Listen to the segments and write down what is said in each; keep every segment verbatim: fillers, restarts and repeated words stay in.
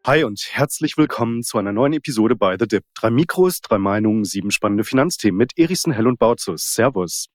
Hi und herzlich willkommen zu einer neuen Episode bei The Dip. Drei Mikros, drei Meinungen, sieben spannende Finanzthemen mit Erichsen, Hell und Bautzus. Servus.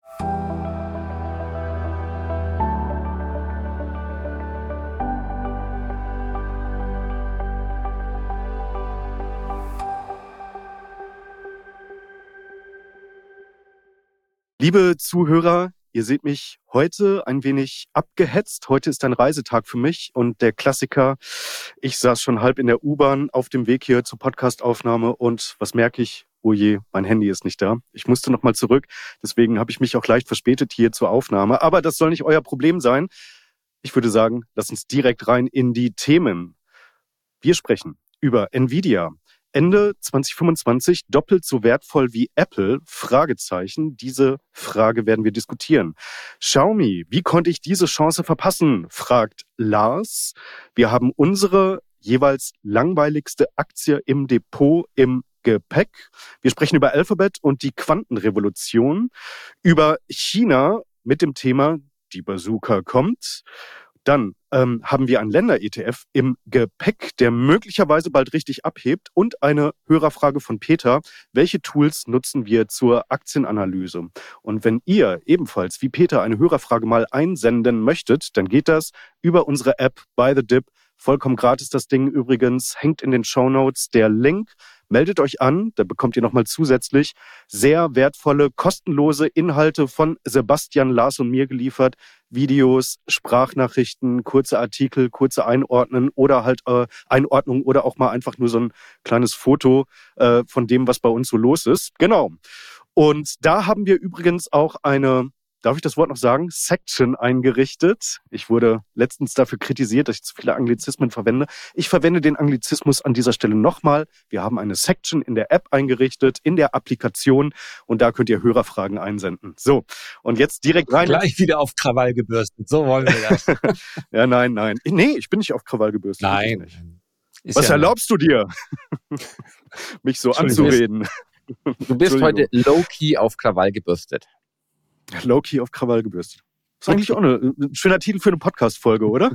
Liebe Zuhörer, ihr seht mich heute ein wenig abgehetzt. Heute ist ein Reisetag für mich und der Klassiker, ich saß schon halb in der U-Bahn auf dem Weg hier zur Podcastaufnahme und was merke ich? Oh je, mein Handy ist nicht da. Ich musste nochmal zurück, deswegen habe ich mich auch leicht verspätet hier zur Aufnahme. Aber das soll nicht euer Problem sein. Ich würde sagen, lasst uns direkt rein in die Themen. Wir sprechen über Nvidia. Ende zwanzig fünfundzwanzig doppelt so wertvoll wie Apple? Fragezeichen. Diese Frage werden wir diskutieren. Xiaomi, wie konnte ich diese Chance verpassen? Fragt Lars. Wir haben unsere jeweils langweiligste Aktie im Depot im Gepäck. Wir sprechen über Alphabet und die Quantenrevolution, über China mit dem Thema die Bazooka kommt. Dann ähm, haben wir einen Länder-E T F im Gepäck, der möglicherweise bald richtig abhebt und eine Hörerfrage von Peter. Welche Tools nutzen wir zur Aktienanalyse? Und wenn ihr ebenfalls wie Peter eine Hörerfrage mal einsenden möchtet, dann geht das über unsere App By The Dip. Vollkommen gratis das Ding übrigens, hängt in den Shownotes der Link. Meldet euch an, da bekommt ihr nochmal zusätzlich sehr wertvolle, kostenlose Inhalte von Sebastian, Lars und mir geliefert. Videos, Sprachnachrichten, kurze Artikel, kurze Einordnen oder halt äh, Einordnung oder auch mal einfach nur so ein kleines Foto äh, von dem, was bei uns so los ist. Genau. Und da haben wir übrigens auch eine, darf ich das Wort noch sagen, Section eingerichtet. Ich wurde letztens dafür kritisiert, dass ich zu viele Anglizismen verwende. Ich verwende den Anglizismus an dieser Stelle nochmal. Wir haben eine Section in der App eingerichtet, in der Applikation und da könnt ihr Hörerfragen einsenden. So, und jetzt direkt rein. Gleich wieder auf Krawall gebürstet, so wollen wir das. Ja, nein, nein. Nee, ich bin nicht auf Krawall gebürstet. Nein. Nicht. Was ja erlaubst du dir, mich so anzureden? Du bist heute low-key auf Krawall gebürstet. Low-key auf Krawall gebürstet. Das ist eigentlich auch eine, ein schöner Titel für eine Podcast-Folge, oder?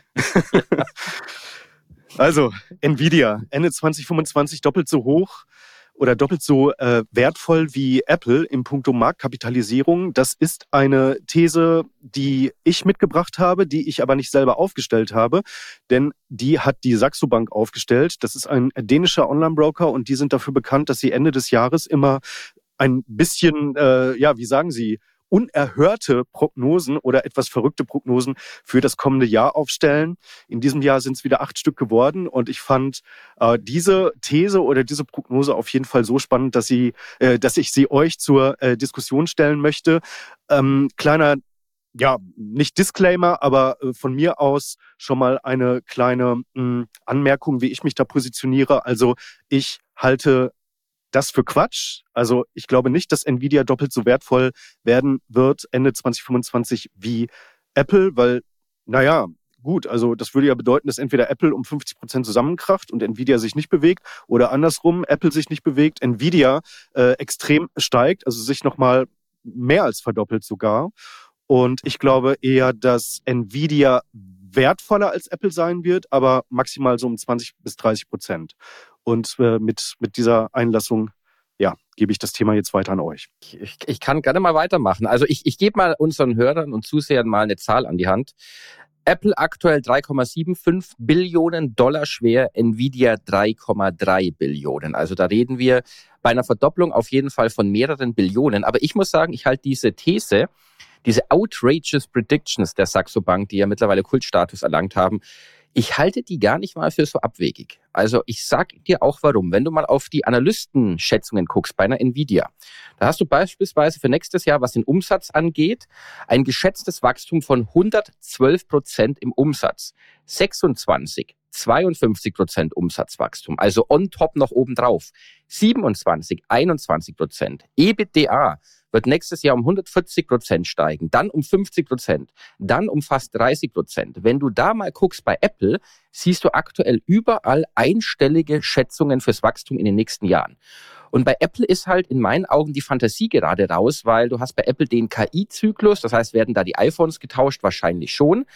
Also, Nvidia, Ende zwanzig fünfundzwanzig doppelt so hoch oder doppelt so äh, wertvoll wie Apple im Punkto Marktkapitalisierung. Das ist eine These, die ich mitgebracht habe, die ich aber nicht selber aufgestellt habe, denn die hat die Saxo Bank aufgestellt. Das ist ein dänischer Online-Broker und die sind dafür bekannt, dass sie Ende des Jahres immer ein bisschen, äh, ja, wie sagen sie, unerhörte Prognosen oder etwas verrückte Prognosen für das kommende Jahr aufstellen. In diesem Jahr sind es wieder acht Stück geworden und ich fand äh, diese These oder diese Prognose auf jeden Fall so spannend, dass sie, äh, dass ich sie euch zur äh, Diskussion stellen möchte. Ähm, kleiner, ja, nicht Disclaimer, aber äh, von mir aus schon mal eine kleine mh, Anmerkung, wie ich mich da positioniere. Also ich halte das für Quatsch. Also ich glaube nicht, dass Nvidia doppelt so wertvoll werden wird Ende zwanzig fünfundzwanzig wie Apple, weil, naja, gut, also das würde ja bedeuten, dass entweder Apple um fünfzig Prozent zusammenkracht und Nvidia sich nicht bewegt oder andersrum, Apple sich nicht bewegt, Nvidia äh, extrem steigt, also sich nochmal mehr als verdoppelt sogar. Und ich glaube eher, dass Nvidia wertvoller als Apple sein wird, aber maximal so um zwanzig bis dreißig Prozent. Und äh, mit, mit dieser Einlassung, ja, gebe ich das Thema jetzt weiter an euch. Ich, ich kann gerne mal weitermachen. Also ich, ich gebe mal unseren Hörern und Zusehern mal eine Zahl an die Hand. Apple aktuell drei Komma fünfundsiebzig Billionen Dollar schwer, Nvidia drei Komma drei Billionen. Also da reden wir bei einer Verdopplung auf jeden Fall von mehreren Billionen. Aber ich muss sagen, ich halte diese These, diese outrageous predictions der Saxo Bank, die ja mittlerweile Kultstatus erlangt haben, ich halte die gar nicht mal für so abwegig. Also ich sag dir auch warum. Wenn du mal auf die Analystenschätzungen guckst bei einer Nvidia, da hast du beispielsweise für nächstes Jahr, was den Umsatz angeht, ein geschätztes Wachstum von hundertzwölf Prozent im Umsatz, sechsundzwanzig, zweiundfünfzig Prozent Umsatzwachstum, also on top noch obendrauf, siebenundzwanzig, einundzwanzig Prozent, EBITDA wird nächstes Jahr um hundertvierzig Prozent steigen, dann um fünfzig Prozent, dann um fast dreißig Prozent. Wenn du da mal guckst bei Apple, siehst du aktuell überall einstellige Schätzungen fürs Wachstum in den nächsten Jahren. Und bei Apple ist halt in meinen Augen die Fantasie gerade raus, weil du hast bei Apple den K I-Zyklus, das heißt, werden da die iPhones getauscht? Wahrscheinlich schon.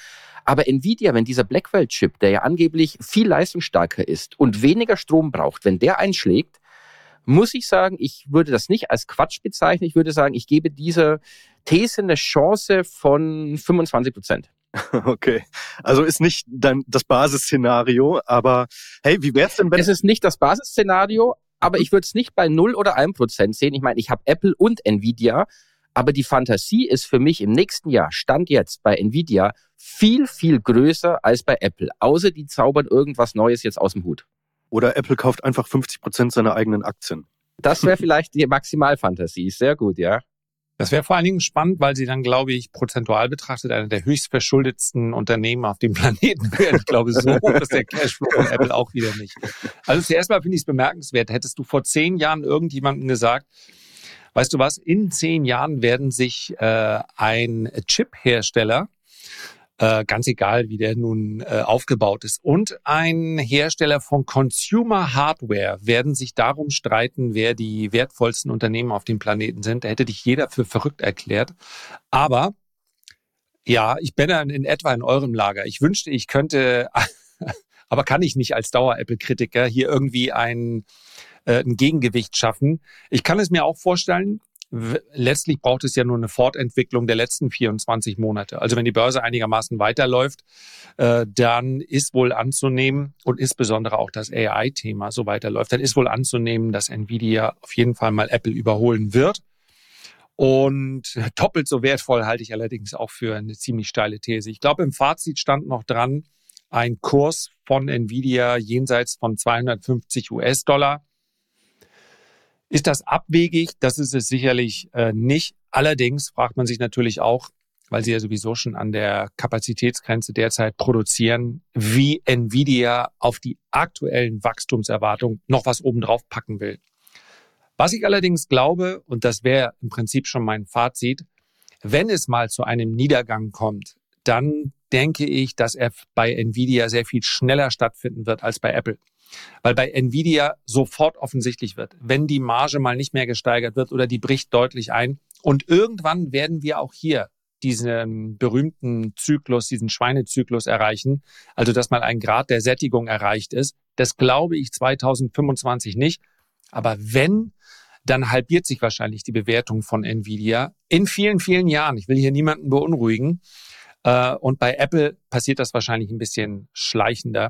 Aber Nvidia, wenn dieser Blackwell-Chip, der ja angeblich viel leistungsstarker ist und weniger Strom braucht, wenn der einschlägt, muss ich sagen, ich würde das nicht als Quatsch bezeichnen. Ich würde sagen, ich gebe dieser These eine Chance von fünfundzwanzig Prozent. Okay, also ist nicht dann das Basisszenario, aber hey, wie wär's denn, wenn... Es ist nicht das Basisszenario, aber ich würde es nicht bei null oder ein Prozent sehen. Ich meine, ich habe Apple und Nvidia, aber die Fantasie ist für mich im nächsten Jahr, Stand jetzt bei Nvidia, viel, viel größer als bei Apple. Außer die zaubern irgendwas Neues jetzt aus dem Hut. Oder Apple kauft einfach fünfzig Prozent seiner eigenen Aktien. Das wäre vielleicht die Maximalfantasie. Sehr gut, ja. Das wäre vor allen Dingen spannend, weil sie dann, glaube ich, prozentual betrachtet einer der höchst verschuldetsten Unternehmen auf dem Planeten wären. Ich glaube, so hoch ist der Cashflow von Apple auch wieder nicht. Also zuerst mal finde ich es bemerkenswert. Hättest du vor zehn Jahren irgendjemandem gesagt, weißt du was, in zehn Jahren werden sich äh, ein Chip-Hersteller, äh, ganz egal, wie der nun äh, aufgebaut ist, und ein Hersteller von Consumer Hardware werden sich darum streiten, wer die wertvollsten Unternehmen auf dem Planeten sind. Da hätte dich jeder für verrückt erklärt. Aber ja, ich bin dann in etwa in eurem Lager. Ich wünschte, ich könnte, aber kann ich nicht als Dauer-Apple-Kritiker hier irgendwie ein, äh, ein Gegengewicht schaffen. Ich kann es mir auch vorstellen, letztlich braucht es ja nur eine Fortentwicklung der letzten vierundzwanzig Monate. Also wenn die Börse einigermaßen weiterläuft, äh, dann ist wohl anzunehmen, und insbesondere auch das A I-Thema so weiterläuft, dann ist wohl anzunehmen, dass Nvidia auf jeden Fall mal Apple überholen wird. Und doppelt so wertvoll halte ich allerdings auch für eine ziemlich steile These. Ich glaube, im Fazit stand noch dran, ein Kurs von Nvidia jenseits von zweihundertfünfzig US-Dollar. Ist das abwegig? Das ist es sicherlich äh, nicht. Allerdings fragt man sich natürlich auch, weil sie ja sowieso schon an der Kapazitätsgrenze derzeit produzieren, wie Nvidia auf die aktuellen Wachstumserwartungen noch was obendrauf packen will. Was ich allerdings glaube, und das wäre im Prinzip schon mein Fazit, wenn es mal zu einem Niedergang kommt, dann denke ich, dass er bei Nvidia sehr viel schneller stattfinden wird als bei Apple. Weil bei Nvidia sofort offensichtlich wird, wenn die Marge mal nicht mehr gesteigert wird oder die bricht deutlich ein. Und irgendwann werden wir auch hier diesen berühmten Zyklus, diesen Schweinezyklus erreichen. Also, dass mal ein Grad der Sättigung erreicht ist. Das glaube ich zweitausendfünfundzwanzig nicht. Aber wenn, dann halbiert sich wahrscheinlich die Bewertung von Nvidia in vielen, vielen Jahren. Ich will hier niemanden beunruhigen. Und bei Apple passiert das wahrscheinlich ein bisschen schleichender,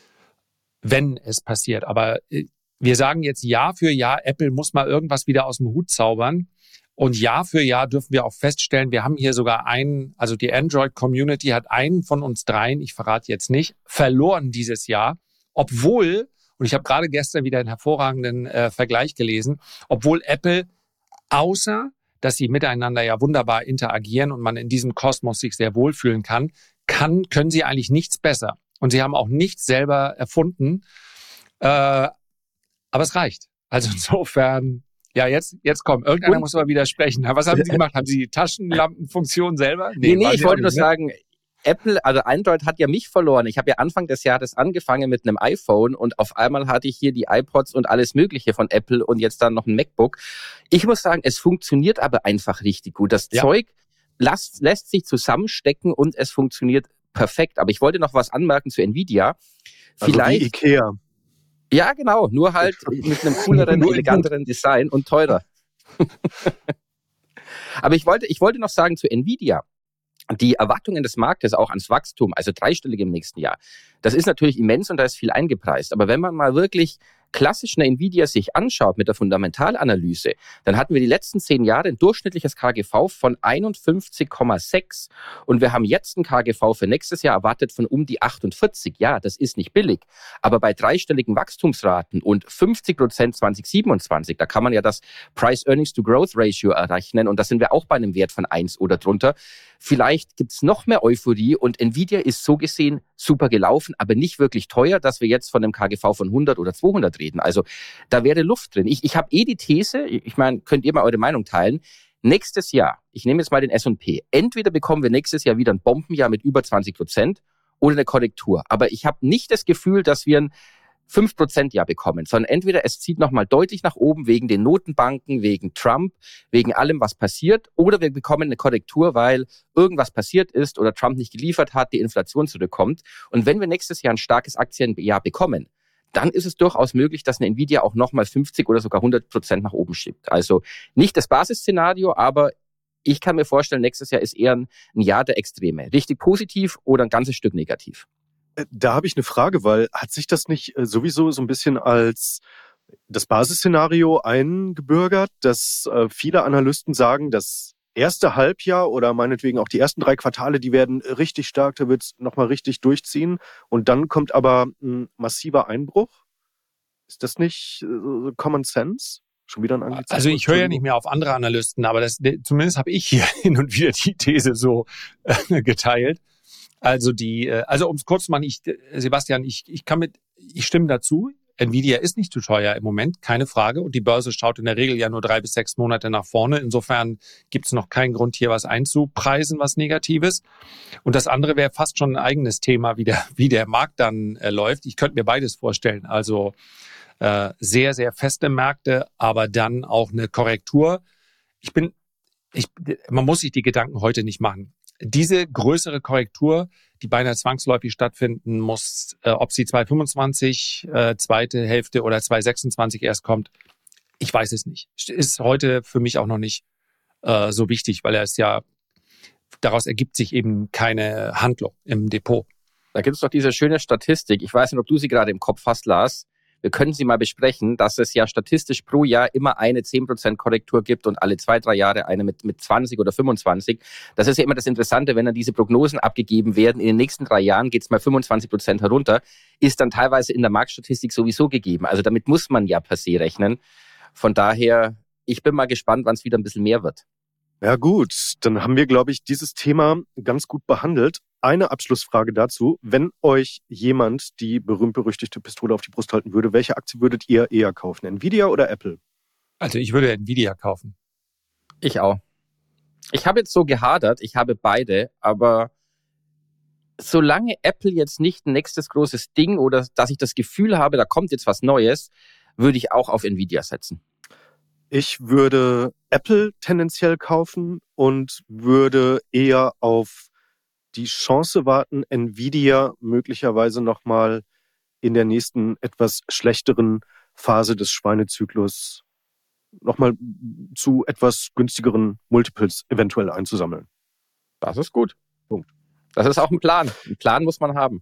wenn es passiert. Aber wir sagen jetzt Jahr für Jahr, Apple muss mal irgendwas wieder aus dem Hut zaubern. Und Jahr für Jahr dürfen wir auch feststellen, wir haben hier sogar einen, also die Android-Community hat einen von uns dreien, ich verrate jetzt nicht, verloren dieses Jahr. Obwohl, und ich habe gerade gestern wieder einen hervorragenden äh, Vergleich gelesen, obwohl Apple, außer dass sie miteinander ja wunderbar interagieren und man in diesem Kosmos sich sehr wohlfühlen kann, kann, können sie eigentlich nichts besser. Und sie haben auch nichts selber erfunden. Äh, aber es reicht. Also insofern, ja, jetzt, jetzt komm, irgendeiner und? muss aber widersprechen. Was haben Sie gemacht? Haben Sie die Taschenlampenfunktion selber? Nee, nee, nee ich wollte nur sagen, Apple, also Android hat ja mich verloren. Ich habe ja Anfang des Jahres angefangen mit einem iPhone und auf einmal hatte ich hier die iPods und alles Mögliche von Apple und jetzt dann noch ein MacBook. Ich muss sagen, es funktioniert aber einfach richtig gut. Das ja. Zeug lässt, lässt sich zusammenstecken und es funktioniert perfekt. Aber ich wollte noch was anmerken zu Nvidia. Vielleicht, also wie Ikea. Ja, genau. Nur halt mit einem cooleren, eleganteren Design und teurer. Aber ich wollte, ich wollte noch sagen zu Nvidia. Die Erwartungen des Marktes auch ans Wachstum, also dreistellig im nächsten Jahr, das ist natürlich immens und da ist viel eingepreist. Aber wenn man mal wirklich klassisch eine Nvidia sich anschaut mit der Fundamentalanalyse, dann hatten wir die letzten zehn Jahre ein durchschnittliches K G V von einundfünfzig Komma sechs und wir haben jetzt ein K G V für nächstes Jahr erwartet von um die achtundvierzig. Ja, das ist nicht billig, aber bei dreistelligen Wachstumsraten und fünfzig Prozent zwanzig siebenundzwanzig, da kann man ja das Price-Earnings-to-Growth-Ratio errechnen und da sind wir auch bei einem Wert von eins oder drunter. Vielleicht gibt's noch mehr Euphorie und Nvidia ist so gesehen super gelaufen, aber nicht wirklich teuer, dass wir jetzt von einem K G V von hundert oder zweihundert reden. Also da wäre Luft drin. Ich, ich habe eh die These, ich meine, könnt ihr mal eure Meinung teilen, nächstes Jahr, ich nehme jetzt mal den S und P, entweder bekommen wir nächstes Jahr wieder ein Bombenjahr mit über zwanzig Prozent oder eine Korrektur. Aber ich habe nicht das Gefühl, dass wir ein fünf Prozent ja bekommen, sondern entweder es zieht nochmal deutlich nach oben wegen den Notenbanken, wegen Trump, wegen allem, was passiert, oder wir bekommen eine Korrektur, weil irgendwas passiert ist oder Trump nicht geliefert hat, die Inflation zurückkommt. Und wenn wir nächstes Jahr ein starkes Aktienjahr bekommen, dann ist es durchaus möglich, dass eine Nvidia auch nochmal fünfzig oder sogar hundert Prozent nach oben schiebt. Also nicht das Basisszenario, aber ich kann mir vorstellen, nächstes Jahr ist eher ein Jahr der Extreme. Richtig positiv oder ein ganzes Stück negativ. Da habe ich eine Frage, weil hat sich das nicht sowieso so ein bisschen als das Basisszenario eingebürgert, dass äh, viele Analysten sagen, das erste Halbjahr oder meinetwegen auch die ersten drei Quartale, die werden richtig stark, da wird es nochmal richtig durchziehen und dann kommt aber ein massiver Einbruch? Ist das nicht äh, Common Sense? Schon wieder ein Anglizismus? Also ich höre ja nicht mehr auf andere Analysten, aber das, zumindest habe ich hier hin und wieder die These so äh, geteilt. Also die, also um es kurz zu machen, ich, Sebastian, ich, ich kann mit, ich stimme dazu. Nvidia ist nicht zu teuer im Moment, keine Frage. Und die Börse schaut in der Regel ja nur drei bis sechs Monate nach vorne. Insofern gibt es noch keinen Grund, hier was einzupreisen, was Negatives. Und das andere wäre fast schon ein eigenes Thema, wie der, wie der Markt dann äh, läuft. Ich könnte mir beides vorstellen. Also äh, sehr, sehr feste Märkte, aber dann auch eine Korrektur. Ich bin, ich, man muss sich die Gedanken heute nicht machen. Diese größere Korrektur, die beinahe zwangsläufig stattfinden muss, äh, ob sie zwanzig fünfundzwanzig, äh, zweite Hälfte oder zwanzig sechsundzwanzig erst kommt, ich weiß es nicht. Ist heute für mich auch noch nicht äh, so wichtig, weil es ja, daraus ergibt sich eben keine Handlung im Depot. Da gibt es doch diese schöne Statistik, ich weiß nicht, ob du sie gerade im Kopf hast, Lars. Wir können sie mal besprechen, dass es ja statistisch pro Jahr immer eine zehn Prozent Korrektur gibt und alle zwei, drei Jahre eine mit, mit zwanzig oder fünfundzwanzig. Das ist ja immer das Interessante, wenn dann diese Prognosen abgegeben werden. In den nächsten drei Jahren geht es mal fünfundzwanzig Prozent herunter, ist dann teilweise in der Marktstatistik sowieso gegeben. Also damit muss man ja per se rechnen. Von daher, ich bin mal gespannt, wann es wieder ein bisschen mehr wird. Ja gut, dann haben wir, glaube ich, dieses Thema ganz gut behandelt. Eine Abschlussfrage dazu. Wenn euch jemand die berühmt-berüchtigte Pistole auf die Brust halten würde, welche Aktie würdet ihr eher kaufen? Nvidia oder Apple? Also ich würde Nvidia kaufen. Ich auch. Ich habe jetzt so gehadert, ich habe beide, aber solange Apple jetzt nicht ein nächstes großes Ding oder dass ich das Gefühl habe, da kommt jetzt was Neues, würde ich auch auf Nvidia setzen. Ich würde Apple tendenziell kaufen und würde eher auf die Chance warten, Nvidia möglicherweise nochmal in der nächsten etwas schlechteren Phase des Schweinezyklus nochmal zu etwas günstigeren Multiples eventuell einzusammeln. Das ist gut. Punkt. Das ist auch ein Plan. Ein Plan muss man haben.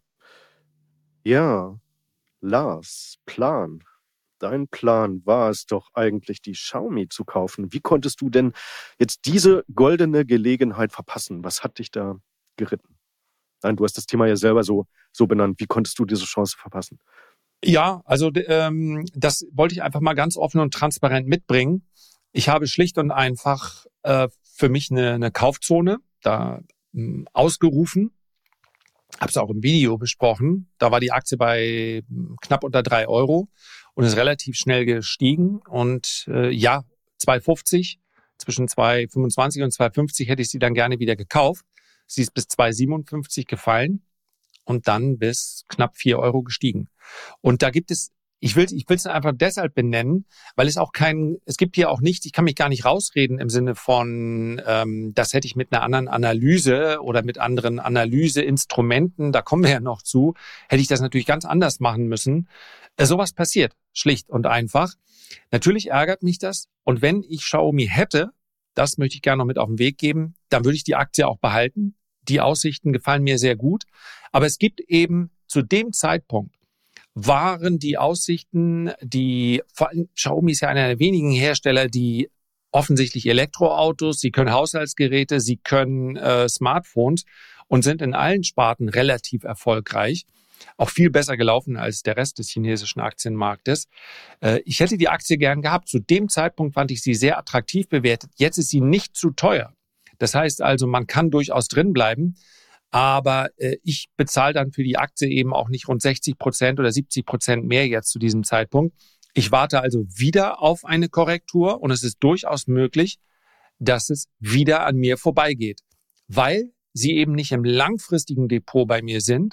Ja, Lars, Plan. Dein Plan war es doch eigentlich, die Xiaomi zu kaufen. Wie konntest du denn jetzt diese goldene Gelegenheit verpassen? Was hat dich da geritten? Nein, du hast das Thema ja selber so, so benannt. Wie konntest du diese Chance verpassen? Ja, also ähm, das wollte ich einfach mal ganz offen und transparent mitbringen. Ich habe schlicht und einfach äh, für mich eine, eine Kaufzone da äh, ausgerufen. Habe es auch im Video besprochen. Da war die Aktie bei knapp unter drei Euro und ist relativ schnell gestiegen. Und äh, ja, zwei fünfzig, zwischen zwei fünfundzwanzig und zwei fünfzig hätte ich sie dann gerne wieder gekauft. Sie ist bis zwei siebenundfünfzig gefallen und dann bis knapp vier Euro gestiegen. Und da gibt es, ich will ich will es einfach deshalb benennen, weil es auch kein, es gibt hier auch nichts, ich kann mich gar nicht rausreden im Sinne von, ähm, das hätte ich mit einer anderen Analyse oder mit anderen Analyseinstrumenten, da kommen wir ja noch zu, hätte ich das natürlich ganz anders machen müssen. Äh, sowas passiert, schlicht und einfach. Natürlich ärgert mich das und wenn ich Xiaomi hätte, das möchte ich gerne noch mit auf den Weg geben, dann würde ich die Aktie auch behalten. Die Aussichten gefallen mir sehr gut. Aber es gibt eben zu dem Zeitpunkt, waren die Aussichten, die, vor allem Xiaomi ist ja einer der wenigen Hersteller, die offensichtlich Elektroautos, sie können Haushaltsgeräte, sie können äh, Smartphones und sind in allen Sparten relativ erfolgreich. Auch viel besser gelaufen als der Rest des chinesischen Aktienmarktes. Äh, ich hätte die Aktie gern gehabt. Zu dem Zeitpunkt fand ich sie sehr attraktiv bewertet. Jetzt ist sie nicht zu teuer. Das heißt also, man kann durchaus drin bleiben. Aber äh, ich bezahle dann für die Aktie eben auch nicht rund sechzig Prozent oder siebzig Prozent mehr jetzt zu diesem Zeitpunkt. Ich warte also wieder auf eine Korrektur und es ist durchaus möglich, dass es wieder an mir vorbeigeht, weil sie eben nicht im langfristigen Depot bei mir sind.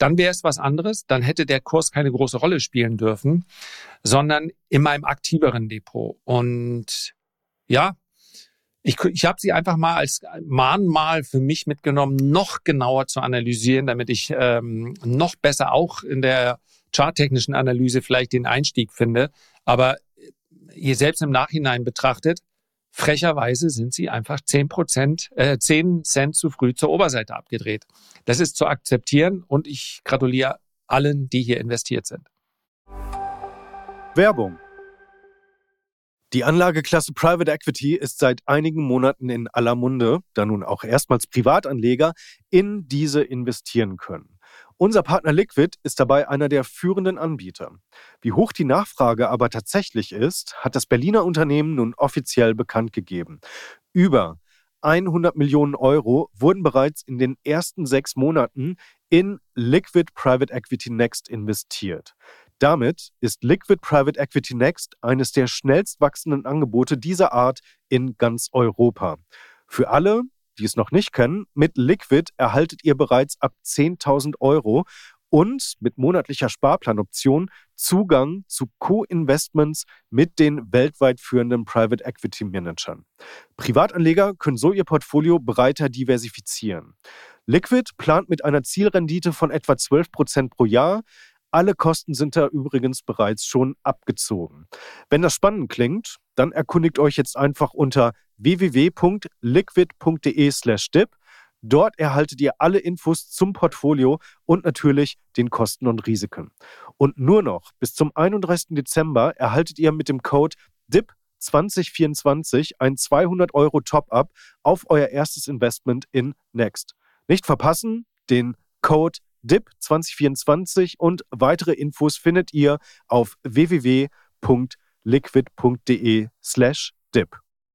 dann wäre es was anderes. Dann hätte der Kurs keine große Rolle spielen dürfen, sondern in meinem aktiveren Depot. Und ja, ich, ich habe sie einfach mal als Mahnmal für mich mitgenommen, noch genauer zu analysieren, damit ich ähm, noch besser auch in der charttechnischen Analyse vielleicht den Einstieg finde. Aber ihr selbst im Nachhinein betrachtet, frecherweise sind sie einfach zehn Prozent, äh, zehn Cent zu früh zur Oberseite abgedreht. Das ist zu akzeptieren und ich gratuliere allen, die hier investiert sind. Werbung. Die Anlageklasse Private Equity ist seit einigen Monaten in aller Munde, da nun auch erstmals Privatanleger in diese investieren können. Unser Partner Liquid ist dabei einer der führenden Anbieter. Wie hoch die Nachfrage aber tatsächlich ist, hat das Berliner Unternehmen nun offiziell bekannt gegeben. Über hundert Millionen Euro wurden bereits in den ersten sechs Monaten in Liquid Private Equity Next investiert. Damit ist Liquid Private Equity Next eines der schnellst wachsenden Angebote dieser Art in ganz Europa. Für alle, die es noch nicht kennen, mit Liquid erhaltet ihr bereits ab zehntausend Euro und mit monatlicher Sparplanoption Zugang zu Co-Investments mit den weltweit führenden Private Equity Managern. Privatanleger können so ihr Portfolio breiter diversifizieren. Liquid plant mit einer Zielrendite von etwa zwölf Prozent pro Jahr. Alle Kosten sind da übrigens bereits schon abgezogen. Wenn das spannend klingt, dann erkundigt euch jetzt einfach unter w w w punkt liquid punkt de slash dip. Dort erhaltet ihr alle Infos zum Portfolio und natürlich den Kosten und Risiken. Und nur noch bis zum einunddreißigsten Dezember erhaltet ihr mit dem Code D I P zwanzig vierundzwanzig ein zweihundert Euro Top-Up auf euer erstes Investment in Next. Nicht verpassen, den Code D I P zwanzig vierundzwanzig und weitere Infos findet ihr auf w w w punkt liquid punkt de slash dip.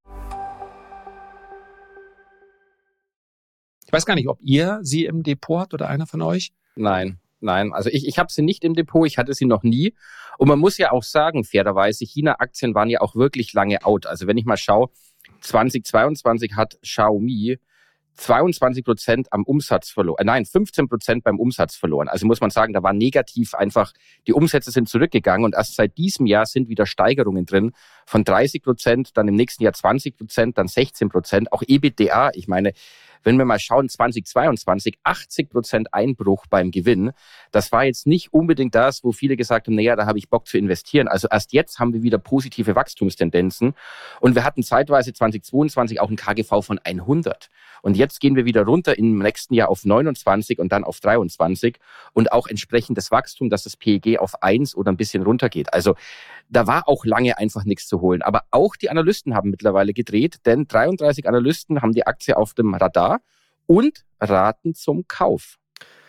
Ich weiß gar nicht, ob ihr sie im Depot habt oder einer von euch? Nein, nein. Also ich, ich habe sie nicht im Depot, ich hatte sie noch nie. Und man muss ja auch sagen, fairerweise, China-Aktien waren ja auch wirklich lange out. Also wenn ich mal schaue, zwanzig zweiundzwanzig hat Xiaomi zweiundzwanzig Prozent am Umsatz verloren. Äh, nein, fünfzehn Prozent beim Umsatz verloren. Also muss man sagen, da war negativ einfach, die Umsätze sind zurückgegangen und erst seit diesem Jahr sind wieder Steigerungen drin von dreißig Prozent, dann im nächsten Jahr zwanzig Prozent, dann sechzehn Prozent. Auch EBITDA, ich meine, wenn wir mal schauen, zwanzig zweiundzwanzig, achtzig Prozent Einbruch beim Gewinn. Das war jetzt nicht unbedingt das, wo viele gesagt haben, naja, da habe ich Bock zu investieren. Also erst jetzt haben wir wieder positive Wachstumstendenzen. Und wir hatten zeitweise zwanzig zweiundzwanzig auch ein K G V von hundert. Und jetzt gehen wir wieder runter im nächsten Jahr auf neunundzwanzig und dann auf dreiundzwanzig. Und auch entsprechend das Wachstum, dass das P E G auf eins oder ein bisschen runtergeht. Also da war auch lange einfach nichts zu holen. Aber auch die Analysten haben mittlerweile gedreht, denn dreiunddreißig Analysten haben die Aktie auf dem Radar und raten zum Kauf.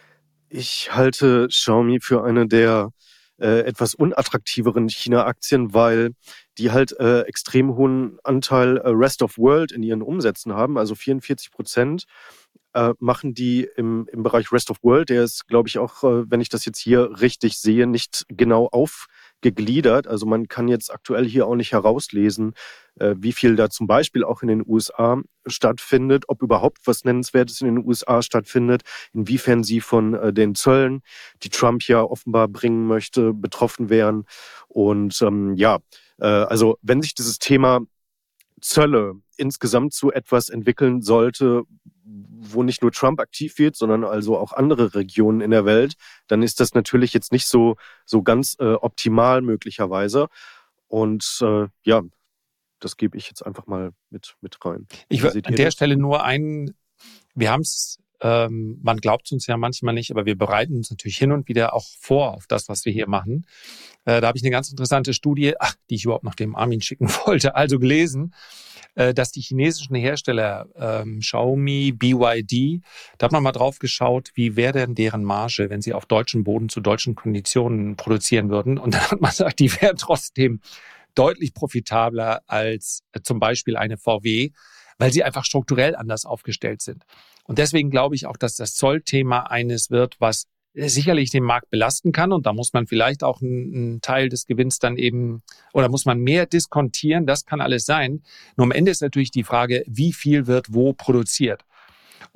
Ich halte Xiaomi für eine der äh, etwas unattraktiveren China-Aktien, weil die halt äh, extrem hohen Anteil äh, Rest of World in ihren Umsätzen haben, also vierundvierzig Prozent. Äh, machen die im, im Bereich Rest of World, der ist, glaube ich, auch, äh, wenn ich das jetzt hier richtig sehe, nicht genau aufgegliedert. Also man kann jetzt aktuell hier auch nicht herauslesen, äh, wie viel da zum Beispiel auch in den U S A stattfindet, ob überhaupt was Nennenswertes in den U S A stattfindet, inwiefern sie von äh, den Zöllen, die Trump ja offenbar bringen möchte, betroffen wären. Und ähm, ja, äh, also wenn sich dieses Thema Zölle insgesamt zu etwas entwickeln sollte, wo nicht nur Trump aktiv wird, sondern also auch andere Regionen in der Welt, dann ist das natürlich jetzt nicht so, so ganz äh, optimal möglicherweise. Und äh, ja, das gebe ich jetzt einfach mal mit, mit rein. Ich würde an der das? Stelle nur einen, wir haben es, ähm, man glaubt es uns ja manchmal nicht, aber wir bereiten uns natürlich hin und wieder auch vor auf das, was wir hier machen. Äh, da habe ich eine ganz interessante Studie, ach, die ich überhaupt noch dem Armin schicken wollte, also gelesen, äh, dass die chinesischen Hersteller ähm, Xiaomi, B Y D, da hat man mal drauf geschaut, wie wäre denn deren Marge, wenn sie auf deutschem Boden zu deutschen Konditionen produzieren würden. Und dann hat man gesagt, die wären trotzdem deutlich profitabler als äh, zum Beispiel eine V W, weil sie einfach strukturell anders aufgestellt sind. Und deswegen glaube ich auch, dass das Zollthema eines wird, was sicherlich den Markt belasten kann. Und da muss man vielleicht auch einen, einen Teil des Gewinns dann eben, oder muss man mehr diskontieren. Das kann alles sein. Nur am Ende ist natürlich die Frage, wie viel wird wo produziert.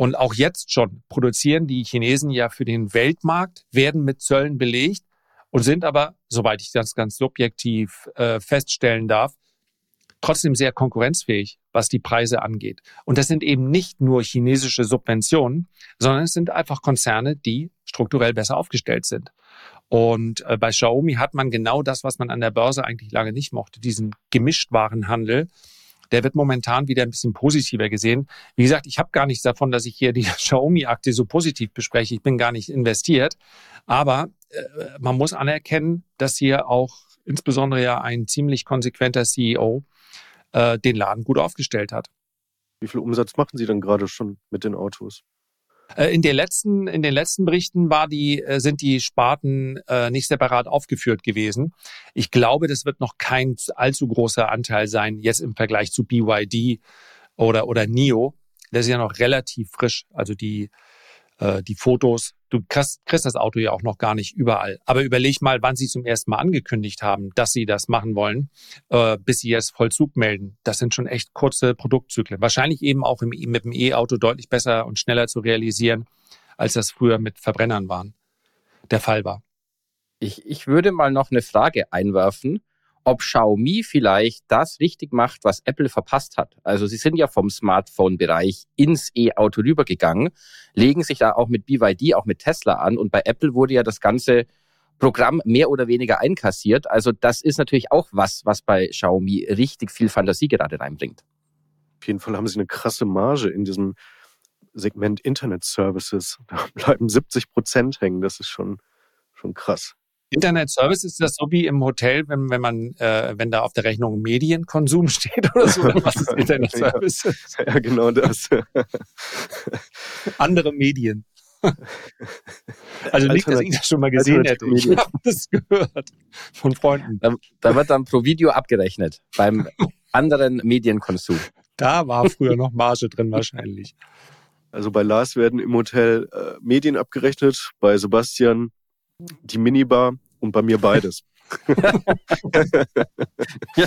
Und auch jetzt schon produzieren die Chinesen ja für den Weltmarkt, werden mit Zöllen belegt und sind aber, soweit ich das ganz subjektiv äh, feststellen darf, trotzdem sehr konkurrenzfähig, was die Preise angeht. Und das sind eben nicht nur chinesische Subventionen, sondern es sind einfach Konzerne, die strukturell besser aufgestellt sind. Und äh, bei Xiaomi hat man genau das, was man an der Börse eigentlich lange nicht mochte, diesen Gemischtwarenhandel. Der wird momentan wieder ein bisschen positiver gesehen. Wie gesagt, ich habe gar nichts davon, dass ich hier die Xiaomi-Aktie so positiv bespreche. Ich bin gar nicht investiert. Aber äh, man muss anerkennen, dass hier auch insbesondere ja ein ziemlich konsequenter C E O äh, den Laden gut aufgestellt hat. Wie viel Umsatz machen Sie denn gerade schon mit den Autos? Äh, in, den letzten, in den letzten Berichten war die, äh, sind die Sparten äh, nicht separat aufgeführt gewesen. Ich glaube, das wird noch kein allzu großer Anteil sein, jetzt im Vergleich zu B Y D oder, oder N I O. Das ist ja noch relativ frisch. Also die, äh, die Fotos, du kriegst, kriegst das Auto ja auch noch gar nicht überall. Aber überleg mal, wann sie zum ersten Mal angekündigt haben, dass sie das machen wollen, äh, bis sie jetzt Vollzug melden. Das sind schon echt kurze Produktzyklen. Wahrscheinlich eben auch im, mit dem E-Auto deutlich besser und schneller zu realisieren, als das früher mit Verbrennern waren, der Fall war. Ich, ich würde mal noch eine Frage einwerfen, ob Xiaomi vielleicht das richtig macht, was Apple verpasst hat. Also sie sind ja vom Smartphone-Bereich ins E-Auto rübergegangen, legen sich da auch mit B Y D, auch mit Tesla an. Und bei Apple wurde ja das ganze Programm mehr oder weniger einkassiert. Also das ist natürlich auch was, was bei Xiaomi richtig viel Fantasie gerade reinbringt. Auf jeden Fall haben sie eine krasse Marge in diesem Segment Internet Services. Da bleiben siebzig Prozent hängen. Das ist schon, schon krass. Internet Service, ist das so wie im Hotel, wenn, wenn man, äh, wenn da auf der Rechnung Medienkonsum steht oder so? Was ist Internet Service? Ja, ja, genau das. Andere Medien. Also nicht, dass ich das schon mal gesehen hätte. Ich habe das gehört von Freunden. Da, da wird dann pro Video abgerechnet beim anderen Medienkonsum. Da war früher noch Marge drin wahrscheinlich. Also bei Lars werden im Hotel äh, Medien abgerechnet, bei Sebastian die Minibar und bei mir beides. ja.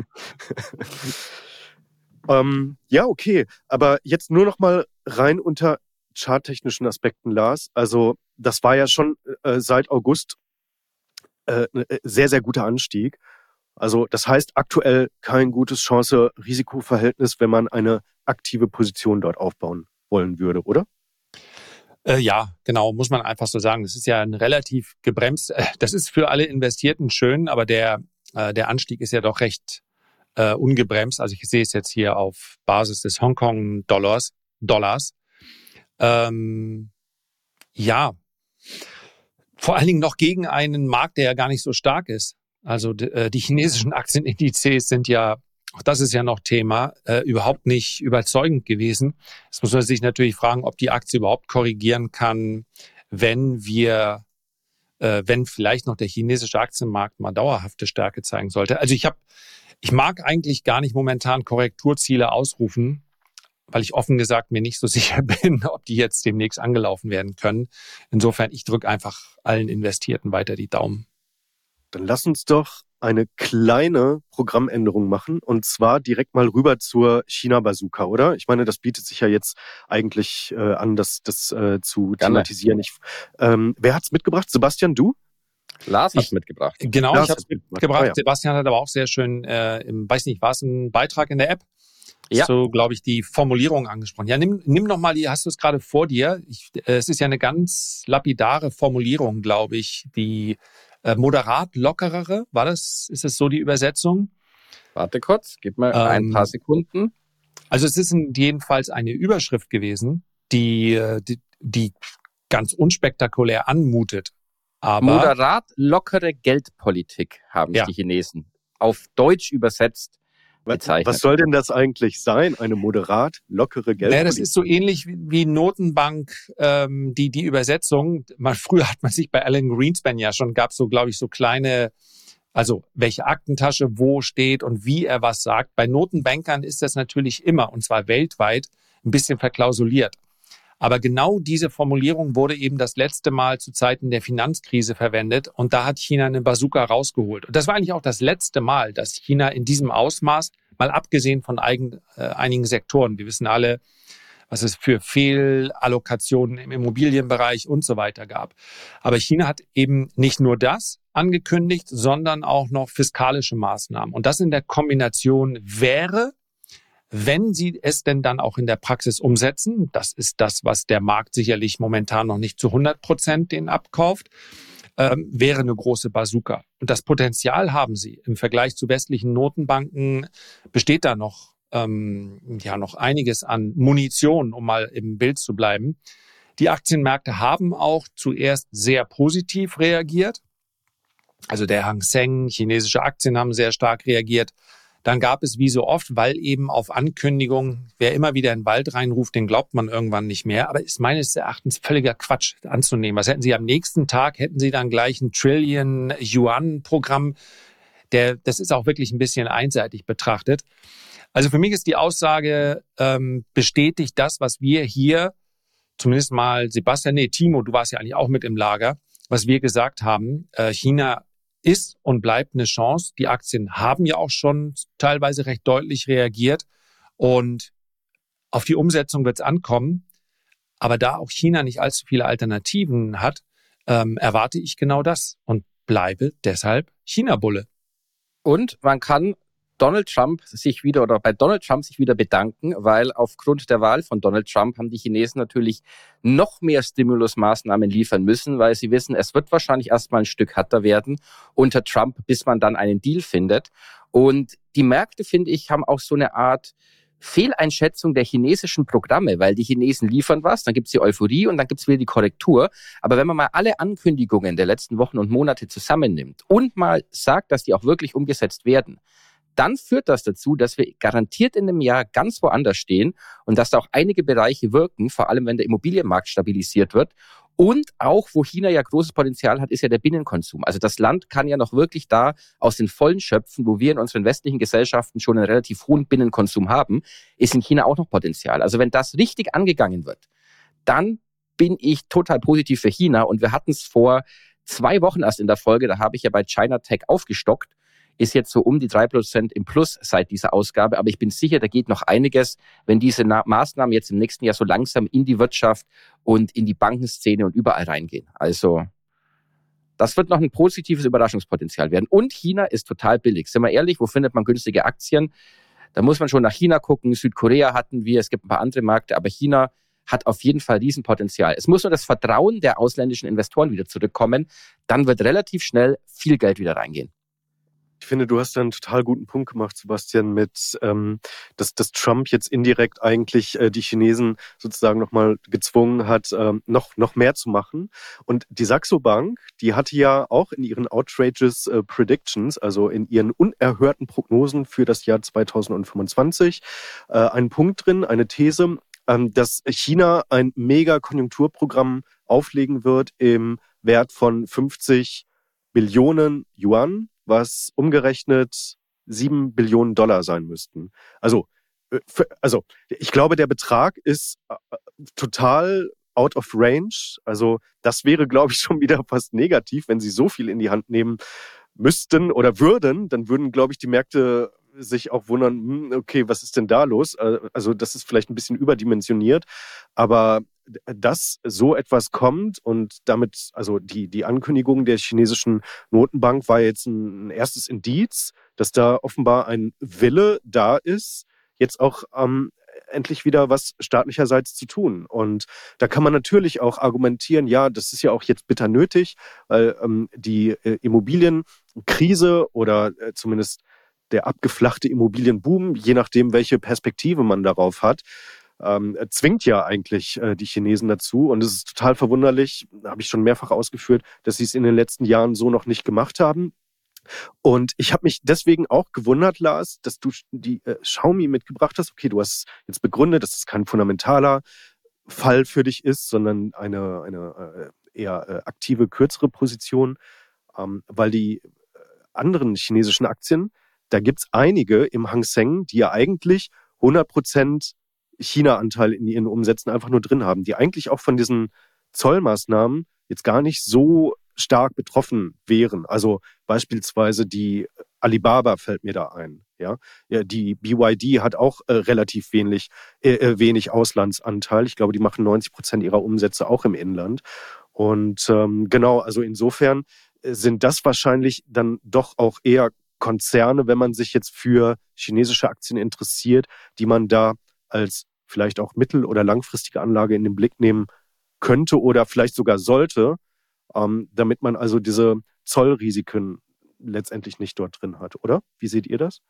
ähm, ja, okay. Aber jetzt nur noch mal rein unter charttechnischen Aspekten, Lars. Also das war ja schon äh, seit August äh, ein sehr, sehr guter Anstieg. Also das heißt aktuell kein gutes Chance-Risiko-Verhältnis, wenn man eine aktive Position dort aufbauen wollen würde, oder? Äh, ja, genau, muss man einfach so sagen. Das ist ja ein relativ gebremst. Äh, das ist für alle Investierten schön, aber der, äh, der Anstieg ist ja doch recht äh, ungebremst. Also ich sehe es jetzt hier auf Basis des Hongkong-Dollars. Dollars. Ähm, ja, vor allen Dingen noch gegen einen Markt, der ja gar nicht so stark ist. Also d- äh, die chinesischen Aktienindizes sind ja, auch das ist ja noch Thema, äh, überhaupt nicht überzeugend gewesen. Jetzt muss man sich natürlich fragen, ob die Aktie überhaupt korrigieren kann, wenn wir, äh, wenn vielleicht noch der chinesische Aktienmarkt mal dauerhafte Stärke zeigen sollte. Also ich habe, ich mag eigentlich gar nicht momentan Korrekturziele ausrufen, weil ich offen gesagt mir nicht so sicher bin, ob die jetzt demnächst angelaufen werden können. Insofern, ich drücke einfach allen Investierten weiter die Daumen. Dann lass uns doch eine kleine Programmänderung machen und zwar direkt mal rüber zur China-Bazooka, oder? Ich meine, das bietet sich ja jetzt eigentlich äh, an, das, das äh, zu Gerne. thematisieren. Ich, ähm, wer hat's mitgebracht? Sebastian, du? Lars hat Ich- mitgebracht. Genau, Lars ich habe es hat mitgebracht. mitgebracht. Ah, ja. Sebastian hat aber auch sehr schön, äh, im, weiß nicht, war es ein Beitrag in der App? Ja. So, glaube ich, die Formulierung angesprochen. Ja, nimm, nimm noch mal die, hast du es gerade vor dir? Ich, äh, es ist ja eine ganz lapidare Formulierung, glaube ich. Die äh, moderat lockerere, war das, ist es so die Übersetzung? Warte kurz, gib mal Ähm, ein paar Sekunden. Also es ist in- jedenfalls eine Überschrift gewesen, die, äh, die, die ganz unspektakulär anmutet. Aber Moderat lockere Geldpolitik haben Ja. die Chinesen auf Deutsch übersetzt Was, bezeichnet. was soll denn das eigentlich sein? Eine moderat lockere naja, Geldpolitik? das ist so ähnlich wie, wie Notenbank, ähm, die, die Übersetzung. Man, früher hat man sich bei Alan Greenspan ja schon, gab so, glaube ich, so kleine, also welche Aktentasche wo steht und wie er was sagt. Bei Notenbankern ist das natürlich immer, und zwar weltweit, ein bisschen verklausuliert. Aber genau diese Formulierung wurde eben das letzte Mal zu Zeiten der Finanzkrise verwendet und da hat China eine Bazooka rausgeholt. Und das war eigentlich auch das letzte Mal, dass China in diesem Ausmaß, mal abgesehen von eigen, äh, einigen Sektoren, wir wissen alle, was es für Fehlallokationen im Immobilienbereich und so weiter gab. Aber China hat eben nicht nur das angekündigt, sondern auch noch fiskalische Maßnahmen. Und das in der Kombination wäre, wenn sie es denn dann auch in der Praxis umsetzen, das ist das, was der Markt sicherlich momentan noch nicht zu hundert Prozent den abkauft, ähm, wäre eine große Bazooka. Und das Potenzial haben sie. Im Vergleich zu westlichen Notenbanken besteht da noch, ähm, ja, noch einiges an Munition, um mal im Bild zu bleiben. Die Aktienmärkte haben auch zuerst sehr positiv reagiert. Also der Hang Seng, chinesische Aktien haben sehr stark reagiert. Dann gab es wie so oft, weil eben auf Ankündigungen, wer immer wieder in den Wald reinruft, den glaubt man irgendwann nicht mehr. Aber ist meines Erachtens völliger Quatsch anzunehmen. Was hätten Sie am nächsten Tag? Hätten Sie dann gleich ein Trillion-Yuan-Programm? Der, das ist auch wirklich ein bisschen einseitig betrachtet. Also für mich ist die Aussage, ähm, bestätigt das, was wir hier, zumindest mal Sebastian, nee, Timo, du warst ja eigentlich auch mit im Lager, was wir gesagt haben, äh, China ist und bleibt eine Chance. Die Aktien haben ja auch schon teilweise recht deutlich reagiert und auf die Umsetzung wird es ankommen. Aber da auch China nicht allzu viele Alternativen hat, ähm, erwarte ich genau das und bleibe deshalb China-Bulle. Und man kann Donald Trump sich wieder oder bei Donald Trump sich wieder bedanken, weil aufgrund der Wahl von Donald Trump haben die Chinesen natürlich noch mehr Stimulusmaßnahmen liefern müssen, weil sie wissen, es wird wahrscheinlich erstmal ein Stück härter werden unter Trump, bis man dann einen Deal findet. Und die Märkte, finde ich, haben auch so eine Art Fehleinschätzung der chinesischen Programme, weil die Chinesen liefern was, dann gibt es die Euphorie und dann gibt es wieder die Korrektur. Aber wenn man mal alle Ankündigungen der letzten Wochen und Monate zusammennimmt und mal sagt, dass die auch wirklich umgesetzt werden, dann führt das dazu, dass wir garantiert in einem Jahr ganz woanders stehen und dass da auch einige Bereiche wirken, vor allem wenn der Immobilienmarkt stabilisiert wird. Und auch, wo China ja großes Potenzial hat, ist ja der Binnenkonsum. Also das Land kann ja noch wirklich da aus den Vollen schöpfen, wo wir in unseren westlichen Gesellschaften schon einen relativ hohen Binnenkonsum haben, ist in China auch noch Potenzial. Also wenn das richtig angegangen wird, dann bin ich total positiv für China. Und wir hatten es vor zwei Wochen erst in der Folge, da habe ich ja bei China Tech aufgestockt, ist jetzt so um die drei Prozent im Plus seit dieser Ausgabe. Aber ich bin sicher, da geht noch einiges, wenn diese Na- Maßnahmen jetzt im nächsten Jahr so langsam in die Wirtschaft und in die Bankenszene und überall reingehen. Also das wird noch ein positives Überraschungspotenzial werden. Und China ist total billig. Sind wir ehrlich, wo findet man günstige Aktien? Da muss man schon nach China gucken. Südkorea hatten wir, es gibt ein paar andere Märkte, aber China hat auf jeden Fall Riesenpotenzial. Es muss nur das Vertrauen der ausländischen Investoren wieder zurückkommen. Dann wird relativ schnell viel Geld wieder reingehen. Ich finde, du hast da einen total guten Punkt gemacht, Sebastian, mit, ähm, dass, dass Trump jetzt indirekt eigentlich äh, die Chinesen sozusagen nochmal gezwungen hat, ähm, noch, noch mehr zu machen. Und die Saxo Bank, die hatte ja auch in ihren Outrageous äh, Predictions, also in ihren unerhörten Prognosen für das Jahr zweitausendfünfundzwanzig, äh, einen Punkt drin, eine These, ähm, dass China ein Mega-Konjunkturprogramm auflegen wird im Wert von fünfzig Billionen Yuan, was umgerechnet sieben Billionen Dollar sein müssten. Also, für, also ich glaube, der Betrag ist äh, total out of range. Also das wäre, glaube ich, schon wieder fast negativ, wenn sie so viel in die Hand nehmen müssten oder würden. Dann würden, glaube ich, die Märkte sich auch wundern, hm, okay, was ist denn da los? Also das ist vielleicht ein bisschen überdimensioniert, aber dass so etwas kommt und damit, also die, die Ankündigung der chinesischen Notenbank war jetzt ein, ein erstes Indiz, dass da offenbar ein Wille da ist, jetzt auch ähm, endlich wieder was staatlicherseits zu tun. Und da kann man natürlich auch argumentieren, ja, das ist ja auch jetzt bitter nötig, weil ähm, die äh, Immobilienkrise oder äh, zumindest der abgeflachte Immobilienboom, je nachdem, welche Perspektive man darauf hat, ähm, zwingt ja eigentlich äh, die Chinesen dazu. Und es ist total verwunderlich, habe ich schon mehrfach ausgeführt, dass sie es in den letzten Jahren so noch nicht gemacht haben. Und ich habe mich deswegen auch gewundert, Lars, dass du die äh, Xiaomi mitgebracht hast. Okay, du hast jetzt begründet, dass es kein fundamentaler Fall für dich ist, sondern eine, eine äh, eher äh, aktive, kürzere Position, ähm, weil die äh, anderen chinesischen Aktien, da gibt's einige im Hang Seng, die ja eigentlich hundert Prozent China-Anteil in ihren Umsätzen einfach nur drin haben, die eigentlich auch von diesen Zollmaßnahmen jetzt gar nicht so stark betroffen wären. Also beispielsweise die Alibaba fällt mir da ein. Ja, ja die B Y D hat auch äh, relativ wenig, äh, wenig Auslandsanteil. Ich glaube, die machen neunzig Prozent ihrer Umsätze auch im Inland. Und ähm, genau, also insofern sind das wahrscheinlich dann doch auch eher Konzerne, wenn man sich jetzt für chinesische Aktien interessiert, die man da als vielleicht auch mittel- oder langfristige Anlage in den Blick nehmen könnte oder vielleicht sogar sollte, ähm, damit man also diese Zollrisiken letztendlich nicht dort drin hat, oder? Wie seht ihr das?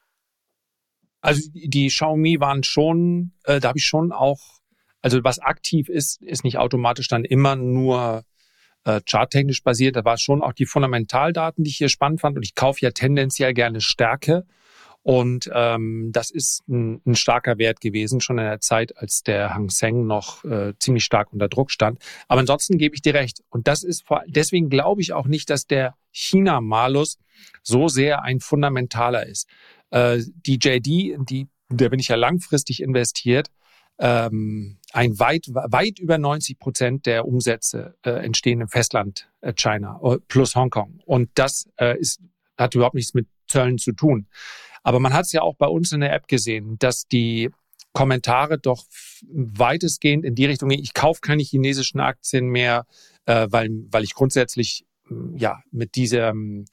Also die Xiaomi waren schon, äh, da habe ich schon auch, also was aktiv ist, ist nicht automatisch dann immer nur äh, charttechnisch basiert. Da war schon auch die Fundamentaldaten, die ich hier spannend fand. Und ich kaufe ja tendenziell gerne Stärke. Und ähm, das ist ein, ein starker Wert gewesen, schon in der Zeit, als der Hang Seng noch äh, ziemlich stark unter Druck stand. Aber ansonsten gebe ich dir recht. Und das ist vor, deswegen glaube ich auch nicht, dass der China-Malus so sehr ein fundamentaler ist. Äh, die J D, die, da bin ich ja langfristig investiert, ähm, ein weit, weit über neunzig Prozent der Umsätze äh, entstehen im Festland äh, China plus Hongkong. Und das äh, ist, hat überhaupt nichts mit Zöllen zu tun. Aber man hat es ja auch bei uns in der App gesehen, dass die Kommentare doch weitestgehend in die Richtung gehen, ich kaufe keine chinesischen Aktien mehr, äh, weil, weil ich grundsätzlich ja mit diesem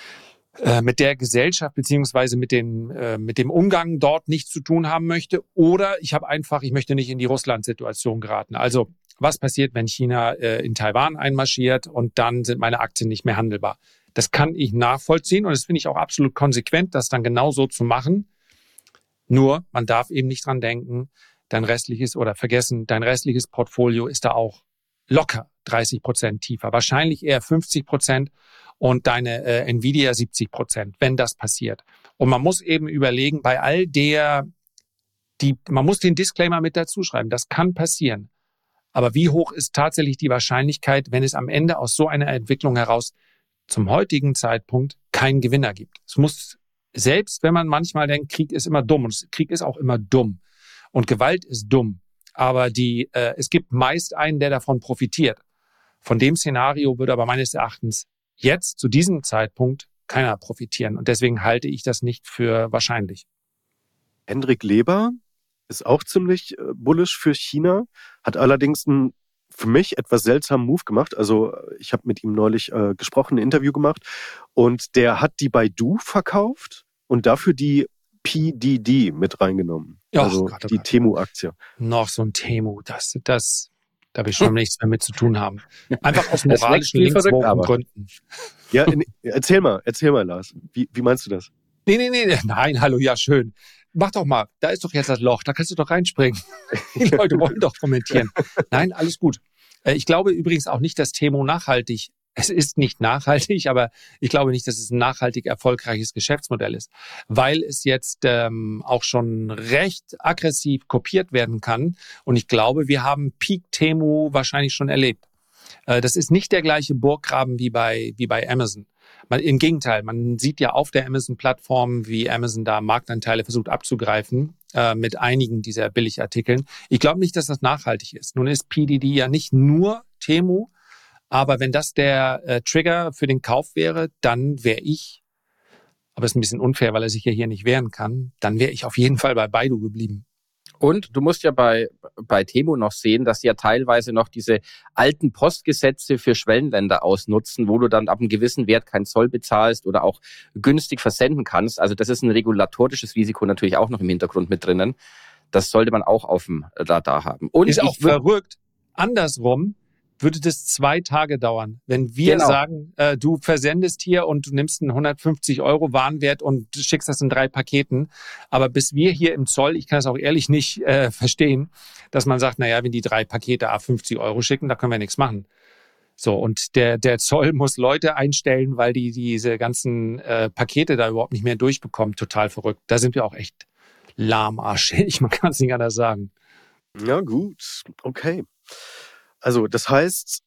äh, mit der Gesellschaft beziehungsweise mit den äh, mit dem Umgang dort nichts zu tun haben möchte. Oder ich habe einfach, ich möchte nicht in die Russland-Situation geraten. Also was passiert, wenn China äh, in Taiwan einmarschiert und dann sind meine Aktien nicht mehr handelbar? Das kann ich nachvollziehen und das finde ich auch absolut konsequent, das dann genau so zu machen. Nur, man darf eben nicht dran denken, dein restliches oder vergessen, dein restliches Portfolio ist da auch locker dreißig Prozent tiefer, wahrscheinlich eher fünfzig Prozent und deine äh, Nvidia siebzig Prozent, wenn das passiert. Und man muss eben überlegen, bei all der, die, man muss den Disclaimer mit dazu schreiben, das kann passieren. Aber wie hoch ist tatsächlich die Wahrscheinlichkeit, wenn es am Ende aus so einer Entwicklung heraus zum heutigen Zeitpunkt keinen Gewinner gibt? Es muss, selbst wenn man manchmal denkt, Krieg ist immer dumm, und Krieg ist auch immer dumm und Gewalt ist dumm, aber die, äh, es gibt meist einen, der davon profitiert. Von dem Szenario würde aber meines Erachtens jetzt zu diesem Zeitpunkt keiner profitieren und deswegen halte ich das nicht für wahrscheinlich. Hendrik Leber ist auch ziemlich äh, bullish für China, hat allerdings einen für mich etwas seltsamen Move gemacht. Also ich habe mit ihm neulich äh, gesprochen, ein Interview gemacht und der hat die Baidu verkauft und dafür die P D D mit reingenommen. Oh, also Gott, oh die Gott. Temu-Aktie. Noch so ein Temu, das, das, da will ich schon nichts mehr mit zu tun haben. Einfach aus Das moralischen, wächst wie verrückt, aber. Gründen. Ja, in, erzähl mal, erzähl mal, Lars. Wie, wie meinst du das? Nee, nee, nee, nein, hallo, ja, schön. Mach doch mal, da ist doch jetzt das Loch, da kannst du doch reinspringen. Die Leute wollen doch kommentieren. Nein, alles gut. Ich glaube übrigens auch nicht, dass Temu nachhaltig, es ist nicht nachhaltig, aber ich glaube nicht, dass es ein nachhaltig erfolgreiches Geschäftsmodell ist, weil es jetzt ähm, auch schon recht aggressiv kopiert werden kann. Und ich glaube, wir haben Peak Temu wahrscheinlich schon erlebt. Äh, das ist nicht der gleiche Burggraben wie bei, wie bei Amazon. Man, im Gegenteil, man sieht ja auf der Amazon-Plattform, wie Amazon da Marktanteile versucht abzugreifen äh, mit einigen dieser Billigartikeln. Ich glaube nicht, dass das nachhaltig ist. Nun ist P D D ja nicht nur Temu, aber wenn das der äh, Trigger für den Kauf wäre, dann wäre ich, aber es ist ein bisschen unfair, weil er sich ja hier nicht wehren kann, dann wäre ich auf jeden Fall bei Baidu geblieben. Und du musst ja bei, bei Temu noch sehen, dass sie ja teilweise noch diese alten Postgesetze für Schwellenländer ausnutzen, wo du dann ab einem gewissen Wert keinen Zoll bezahlst oder auch günstig versenden kannst. Also das ist ein regulatorisches Risiko natürlich auch noch im Hintergrund mit drinnen. Das sollte man auch auf dem Radar haben. Und ist auch ich würd, verrückt. Andersrum würde das zwei Tage dauern. Wenn wir Genau. sagen, äh, du versendest hier und du nimmst einen hundertfünfzig Euro Warenwert und schickst das in drei Paketen. Aber bis wir hier im Zoll, ich kann das auch ehrlich nicht äh, verstehen, dass man sagt, naja, wenn die drei Pakete fünfzig Euro schicken, da können wir nichts machen. So, und der, der Zoll muss Leute einstellen, weil die diese ganzen äh, Pakete da überhaupt nicht mehr durchbekommen. Total verrückt. Da sind wir auch echt lahmarschig. Man kann es nicht anders sagen. Ja, gut. Okay. Also, das heißt,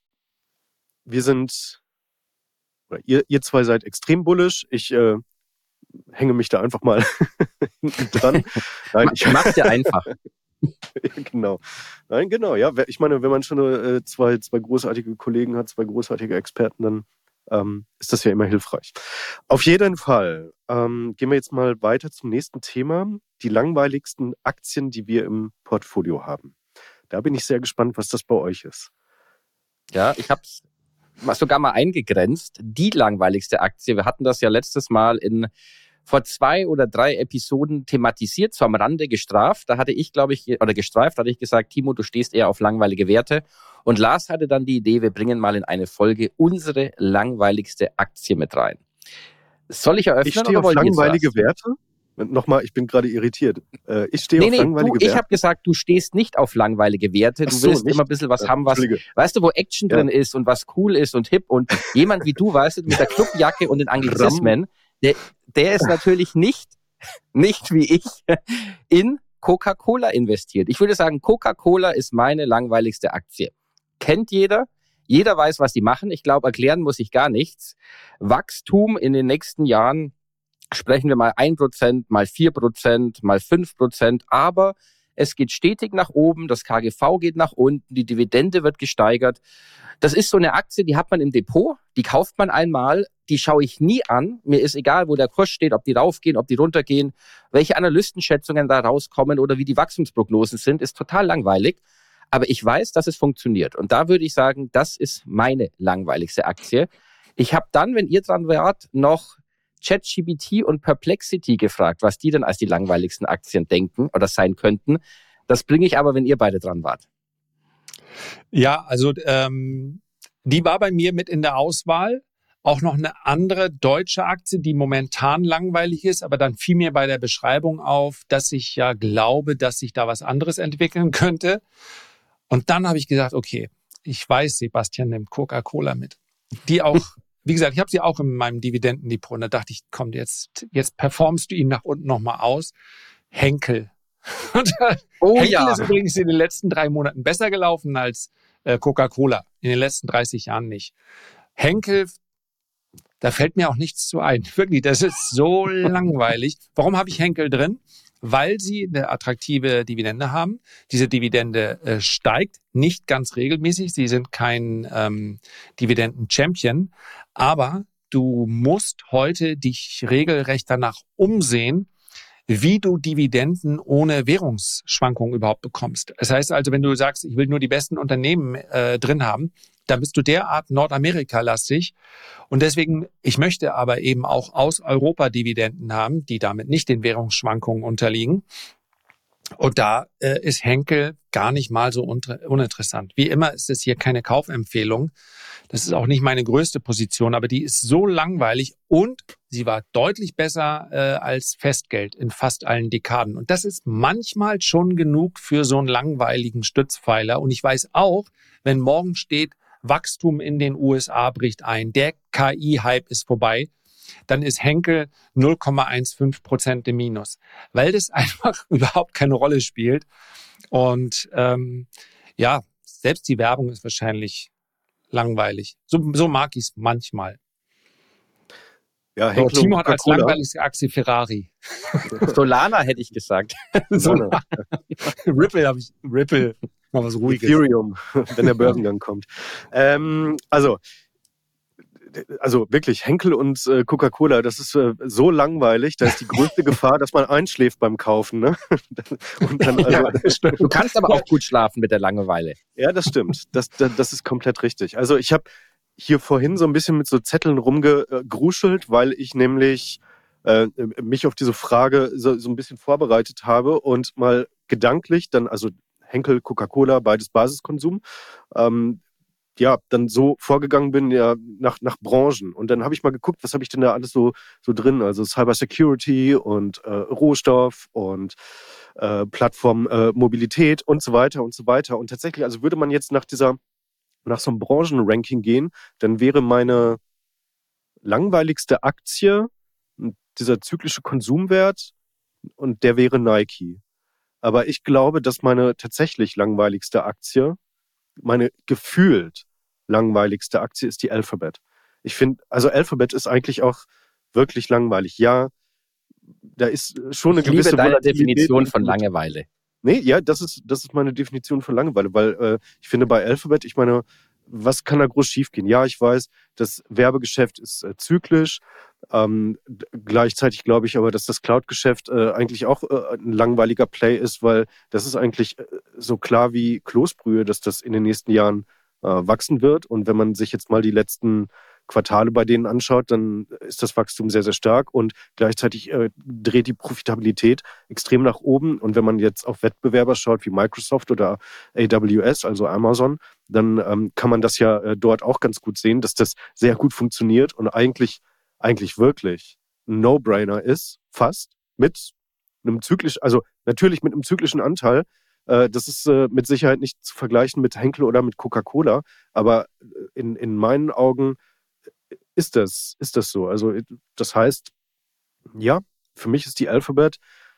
wir sind, oder ihr, ihr zwei seid extrem bullish. Ich äh, hänge mich da einfach mal hinten dran. Nein, ich mach's dir einfach. Ja, genau. Nein, genau, ja. Ich meine, wenn man schon äh, zwei, zwei großartige Kollegen hat, zwei großartige Experten, dann ähm, ist das ja immer hilfreich. Auf jeden Fall ähm, gehen wir jetzt mal weiter zum nächsten Thema. Die langweiligsten Aktien, die wir im Portfolio haben. Da bin ich sehr gespannt, was das bei euch ist. Ja, ich habe es sogar mal eingegrenzt. Die langweiligste Aktie, wir hatten das ja letztes Mal in vor zwei oder drei Episoden thematisiert, so am Rande gestraft. Da hatte ich, glaube ich, oder gestreift, hatte ich gesagt, Timo, du stehst eher auf langweilige Werte. Und Lars hatte dann die Idee, wir bringen mal in eine Folge unsere langweiligste Aktie mit rein. Soll ich eröffnen? Ich stehe auf langweilige Werte. Nochmal, ich bin gerade irritiert. Äh, ich stehe nee, auf nee, langweilige du, Werte. Ich habe gesagt, du stehst nicht auf langweilige Werte. Du so, willst nicht? immer ein bisschen was ja, haben, was, weißt du, wo Action ja. drin ist und was cool ist und hip. Und jemand wie du, weißt du, mit der Clubjacke und den Anglizismen, der, der ist natürlich nicht, nicht wie ich in Coca-Cola investiert. Ich würde sagen, Coca-Cola ist meine langweiligste Aktie. Kennt jeder. Jeder weiß, was die machen. Ich glaube, erklären muss ich gar nichts. Wachstum in den nächsten Jahren, sprechen wir mal ein Prozent, mal vier Prozent, mal fünf Prozent. Aber es geht stetig nach oben, das K G V geht nach unten, die Dividende wird gesteigert. Das ist so eine Aktie, die hat man im Depot, die kauft man einmal, die schaue ich nie an. Mir ist egal, wo der Kurs steht, ob die raufgehen, ob die runtergehen, welche Analystenschätzungen da rauskommen oder wie die Wachstumsprognosen sind, ist total langweilig. Aber ich weiß, dass es funktioniert. Und da würde ich sagen, das ist meine langweiligste Aktie. Ich habe dann, wenn ihr dran wart, noch ChatGPT und Perplexity gefragt, was die denn als die langweiligsten Aktien denken oder sein könnten. Das bringe ich aber, wenn ihr beide dran wart. Ja, also ähm, die war bei mir mit in der Auswahl. Auch noch eine andere deutsche Aktie, die momentan langweilig ist, aber dann fiel mir bei der Beschreibung auf, dass ich ja glaube, dass sich da was anderes entwickeln könnte. Und dann habe ich gesagt, okay, ich weiß, Sebastian nimmt Coca-Cola mit. Die auch, wie gesagt, ich habe sie auch in meinem Dividendendepot. Und da dachte ich, komm, jetzt, jetzt performst du ihn nach unten nochmal aus. Henkel. Und, oh, Henkel ja. ist übrigens in den letzten drei Monaten besser gelaufen als äh, Coca-Cola. In den letzten dreißig Jahren nicht. Henkel, da fällt mir auch nichts zu ein. Wirklich, das ist so langweilig. Warum habe ich Henkel drin? Weil sie eine attraktive Dividende haben. Diese Dividende äh, steigt nicht ganz regelmäßig. Sie sind kein ähm, Dividenden-Champion. Aber du musst heute dich regelrecht danach umsehen, wie du Dividenden ohne Währungsschwankungen überhaupt bekommst. Das heißt also, wenn du sagst, ich will nur die besten Unternehmen äh, drin haben, dann bist du derart Nordamerika-lastig. Und deswegen, ich möchte aber eben auch aus Europa Dividenden haben, die damit nicht den Währungsschwankungen unterliegen. Und da äh, ist Henkel gar nicht mal so unter- uninteressant. Wie immer ist es hier keine Kaufempfehlung. Das ist auch nicht meine größte Position, aber die ist so langweilig und sie war deutlich besser äh, als Festgeld in fast allen Dekaden. Und das ist manchmal schon genug für so einen langweiligen Stützpfeiler. Und ich weiß auch, wenn morgen steht, Wachstum in den U S A bricht ein, der K I-Hype ist vorbei, dann ist Henkel null Komma fünfzehn Prozent im Minus, weil das einfach überhaupt keine Rolle spielt. Und ähm, ja, selbst die Werbung ist wahrscheinlich langweilig. So, so mag ich es manchmal. Ja, Henkel so, Timo hat als langweiligste Aktie Ferrari. Solana hätte ich gesagt. Solana. Ripple habe ich. Ripple. Mal was Ruhiges. Ethereum, wenn der Börsengang kommt. Ähm, also, also wirklich, Henkel und äh, Coca-Cola, das ist äh, so langweilig, da ist die größte Gefahr, dass man einschläft beim Kaufen. Ne? Und dann, also, ja, du kannst aber auch gut schlafen mit der Langeweile. Ja, das stimmt. Das, das, das ist komplett richtig. Also ich habe hier vorhin so ein bisschen mit so Zetteln rumgegruschelt, weil ich nämlich äh, mich auf diese Frage so, so ein bisschen vorbereitet habe und mal gedanklich dann, also Henkel, Coca-Cola, beides Basiskonsum, ähm, ja, dann so vorgegangen bin, ja, nach, nach Branchen. Und dann habe ich mal geguckt, was habe ich denn da alles so, so drin? Also Cyber Security und äh, Rohstoff und äh, Plattform äh, Mobilität und so weiter und so weiter. Und tatsächlich, also würde man jetzt nach dieser, nach so einem Branchenranking gehen, dann wäre meine langweiligste Aktie dieser zyklische Konsumwert und der wäre Nike. Aber ich glaube, dass meine tatsächlich langweiligste Aktie, meine gefühlt langweiligste Aktie ist die Alphabet. Ich finde, also Alphabet ist eigentlich auch wirklich langweilig. Ja, da ist schon eine ich gewisse liebe deine Volatilität Definition von Langeweile. Nee, ja, das ist, das ist meine Definition von Langeweile, weil äh, ich finde bei Alphabet, ich meine, was kann da groß schiefgehen? Ja, ich weiß, das Werbegeschäft ist äh, zyklisch. Ähm, d- gleichzeitig glaube ich aber, dass das Cloud-Geschäft äh, eigentlich auch äh, ein langweiliger Play ist, weil das ist eigentlich äh, so klar wie Kloßbrühe, dass das in den nächsten Jahren äh, wachsen wird. Und wenn man sich jetzt mal die letzten Quartale bei denen anschaut, dann ist das Wachstum sehr, sehr stark und gleichzeitig äh, dreht die Profitabilität extrem nach oben. Und wenn man jetzt auf Wettbewerber schaut wie Microsoft oder A W S, also Amazon, dann ähm, kann man das ja äh, dort auch ganz gut sehen, dass das sehr gut funktioniert und eigentlich, eigentlich wirklich ein No-Brainer ist, fast mit einem zyklischen, also natürlich mit einem zyklischen Anteil. Äh, das ist äh, mit Sicherheit nicht zu vergleichen mit Henkel oder mit Coca-Cola, aber in, in meinen Augen ist das, ist das so. Also das heißt, ja, für mich ist die Alphabet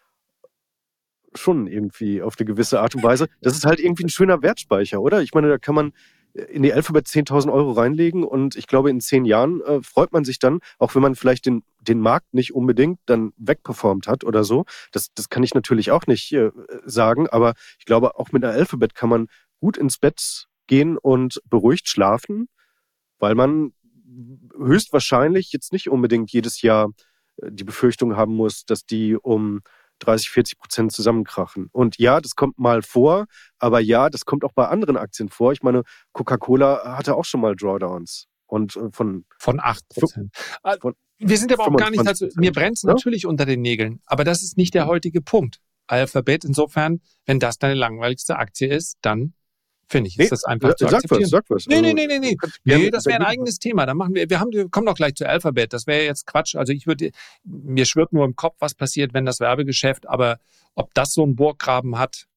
schon irgendwie auf eine gewisse Art und Weise, das ist halt irgendwie ein schöner Wertspeicher, oder? Ich meine, da kann man in die Alphabet zehntausend Euro reinlegen und ich glaube, in zehn Jahren äh, freut man sich dann, auch wenn man vielleicht den, den Markt nicht unbedingt dann wegperformt hat oder so. Das, das kann ich natürlich auch nicht äh, sagen, aber ich glaube, auch mit einer Alphabet kann man gut ins Bett gehen und beruhigt schlafen, weil man höchstwahrscheinlich jetzt nicht unbedingt jedes Jahr die Befürchtung haben muss, dass die um dreißig, vierzig Prozent zusammenkrachen. Und ja, das kommt mal vor, aber ja, das kommt auch bei anderen Aktien vor. Ich meine, Coca-Cola hatte auch schon mal Drawdowns. Und von... Von acht Prozent. Von Wir sind aber auch gar nicht, also mir brennt es ja? natürlich unter den Nägeln, aber das ist nicht der heutige Punkt. Alphabet, insofern, wenn das deine langweiligste Aktie ist, dann finde ich, ist nee, das einfach ja, zu akzeptieren. Sag was, sag was. Nee, Also, nee, nee, nee, nee. Nee, das wäre ein eigenes Thema. Da machen wir, wir haben, wir kommen doch gleich zu Alphabet. Das wäre jetzt Quatsch. Also ich würde, mir schwirrt nur im Kopf, was passiert, wenn das Werbegeschäft, aber ob das so einen Burggraben hat,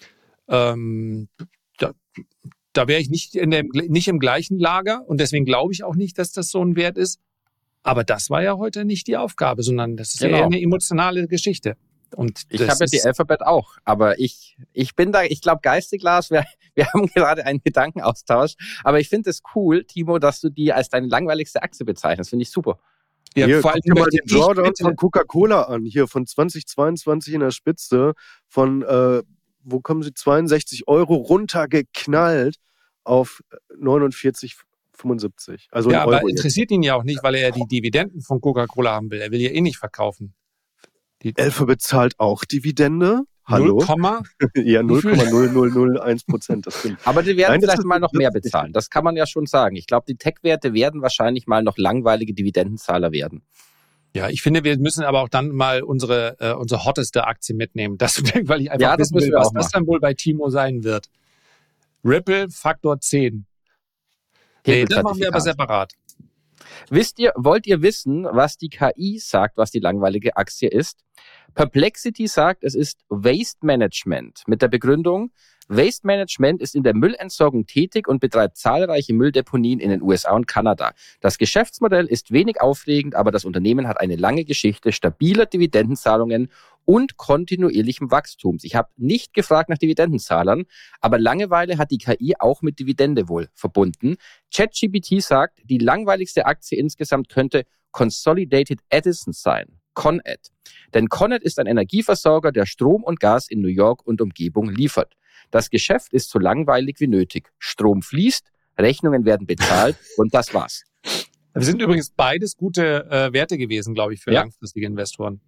ähm, da, da wäre ich nicht in dem, nicht im gleichen Lager und deswegen glaube ich auch nicht, dass das so ein Wert ist. Aber das war ja heute nicht die Aufgabe, sondern das ist genau. eher eine emotionale Geschichte. Und ich habe ja die Alphabet auch, aber ich ich bin da, ich glaube geistig, Lars, wir, wir haben gerade einen Gedankenaustausch, aber ich finde es cool, Timo, dass du die als deine langweiligste Aktie bezeichnest, finde ich super. Ja, hier, vor allem guck dir mal den Drawdown von Coca-Cola an, hier von zweitausendzweiundzwanzig in der Spitze, von, äh, wo kommen sie, zweiundsechzig Euro runtergeknallt auf neunundvierzig fünfundsiebzig. Also ja, aber Euro interessiert jetzt. Ihn ja auch nicht, weil er ja die Dividenden von Coca-Cola haben will. Er will ja eh nicht verkaufen. Die Alphabet zahlt auch Dividende. Hallo? null, ja, null Komma null null null eins Prozent, das stimmt. Aber die werden Nein, vielleicht mal noch mehr bezahlen. Das kann man ja schon sagen. Ich glaube, die Tech-Werte werden wahrscheinlich mal noch langweilige Dividendenzahler werden. Ja, ich finde, wir müssen aber auch dann mal unsere, äh, unsere hotteste Aktie mitnehmen. Das, weil ich einfach ja, wissen will, was das dann wohl bei Timo sein wird. Ripple Faktor zehn. Nee, das machen wir aber separat. Wisst ihr, wollt ihr wissen, was die K I sagt, was die langweilige Aktie ist? Perplexity sagt, es ist Waste Management mit der Begründung, Waste Management ist in der Müllentsorgung tätig und betreibt zahlreiche Mülldeponien in den U S A und Kanada. Das Geschäftsmodell ist wenig aufregend, aber das Unternehmen hat eine lange Geschichte stabiler Dividendenzahlungen und kontinuierlichem Wachstums. Ich habe nicht gefragt nach Dividendenzahlern, aber Langeweile hat die K I auch mit Dividende wohl verbunden. ChatGPT sagt, die langweiligste Aktie insgesamt könnte Consolidated Edison sein. ConEd. Denn ConEd ist ein Energieversorger, der Strom und Gas in New York und Umgebung liefert. Das Geschäft ist so langweilig wie nötig. Strom fließt, Rechnungen werden bezahlt und das war's. Wir sind übrigens beides gute äh, Werte gewesen, glaube ich, für ja. langfristige Investoren.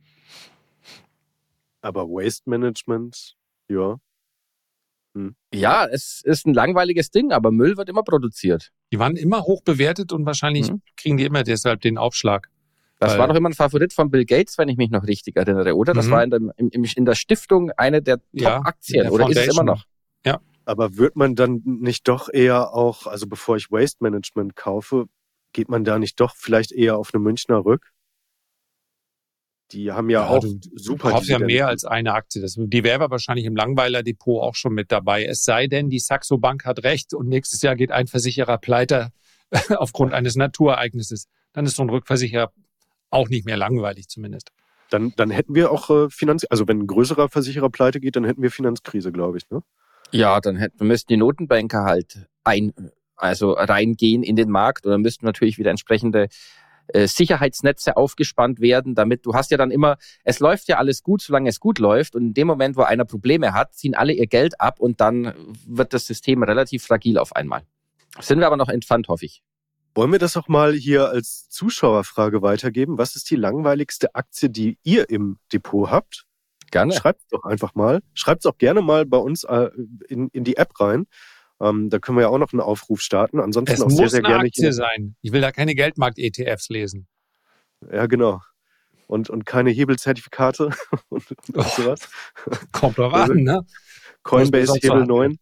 Aber Waste Management, ja. Hm. Ja, es ist ein langweiliges Ding, aber Müll wird immer produziert. Die waren immer hoch bewertet und wahrscheinlich mhm. kriegen die immer deshalb den Aufschlag. Das war doch immer ein Favorit von Bill Gates, wenn ich mich noch richtig erinnere, oder? Das mhm. war in der, in, in der Stiftung eine der Top-Aktien, ja, oder ist es immer noch? Ja. Aber wird man dann nicht doch eher auch, also bevor ich Waste Management kaufe, geht man da nicht doch vielleicht eher auf eine Münchner Rück? Die haben ja, ja auch du, super. Du kaufst ja mehr als eine Aktie. Das, die wäre wahrscheinlich im Langweiler-Depot auch schon mit dabei. Es sei denn, die Saxo Bank hat recht und nächstes Jahr geht ein Versicherer pleite aufgrund eines Naturereignisses. Dann ist so ein Rückversicherer auch nicht mehr langweilig zumindest. Dann, dann hätten wir auch äh, Finanz... Also wenn ein größerer Versicherer pleite geht, dann hätten wir Finanzkrise, glaube ich, ne? Ja, dann hätten, müssten die Notenbanker halt ein, also reingehen in den Markt oder müssten natürlich wieder entsprechende äh, Sicherheitsnetze aufgespannt werden, damit du hast ja dann immer, es läuft ja alles gut, solange es gut läuft und in dem Moment, wo einer Probleme hat, ziehen alle ihr Geld ab und dann wird das System relativ fragil auf einmal. Sind wir aber noch entfernt, hoffe ich. Wollen wir das auch mal hier als Zuschauerfrage weitergeben? Was ist die langweiligste Aktie, die ihr im Depot habt? Gerne. Schreibt es doch einfach mal. Schreibt es auch gerne mal bei uns äh, in, in die App rein. Ähm, da können wir ja auch noch einen Aufruf starten. Ansonsten es auch muss sehr, sehr eine gerne Aktie sein. Ich will da keine Geldmarkt-E T Fs lesen. Ja, genau. Und, und keine Hebelzertifikate und, und oh, sowas. Kommt doch an, ne? Coinbase Hebel neun.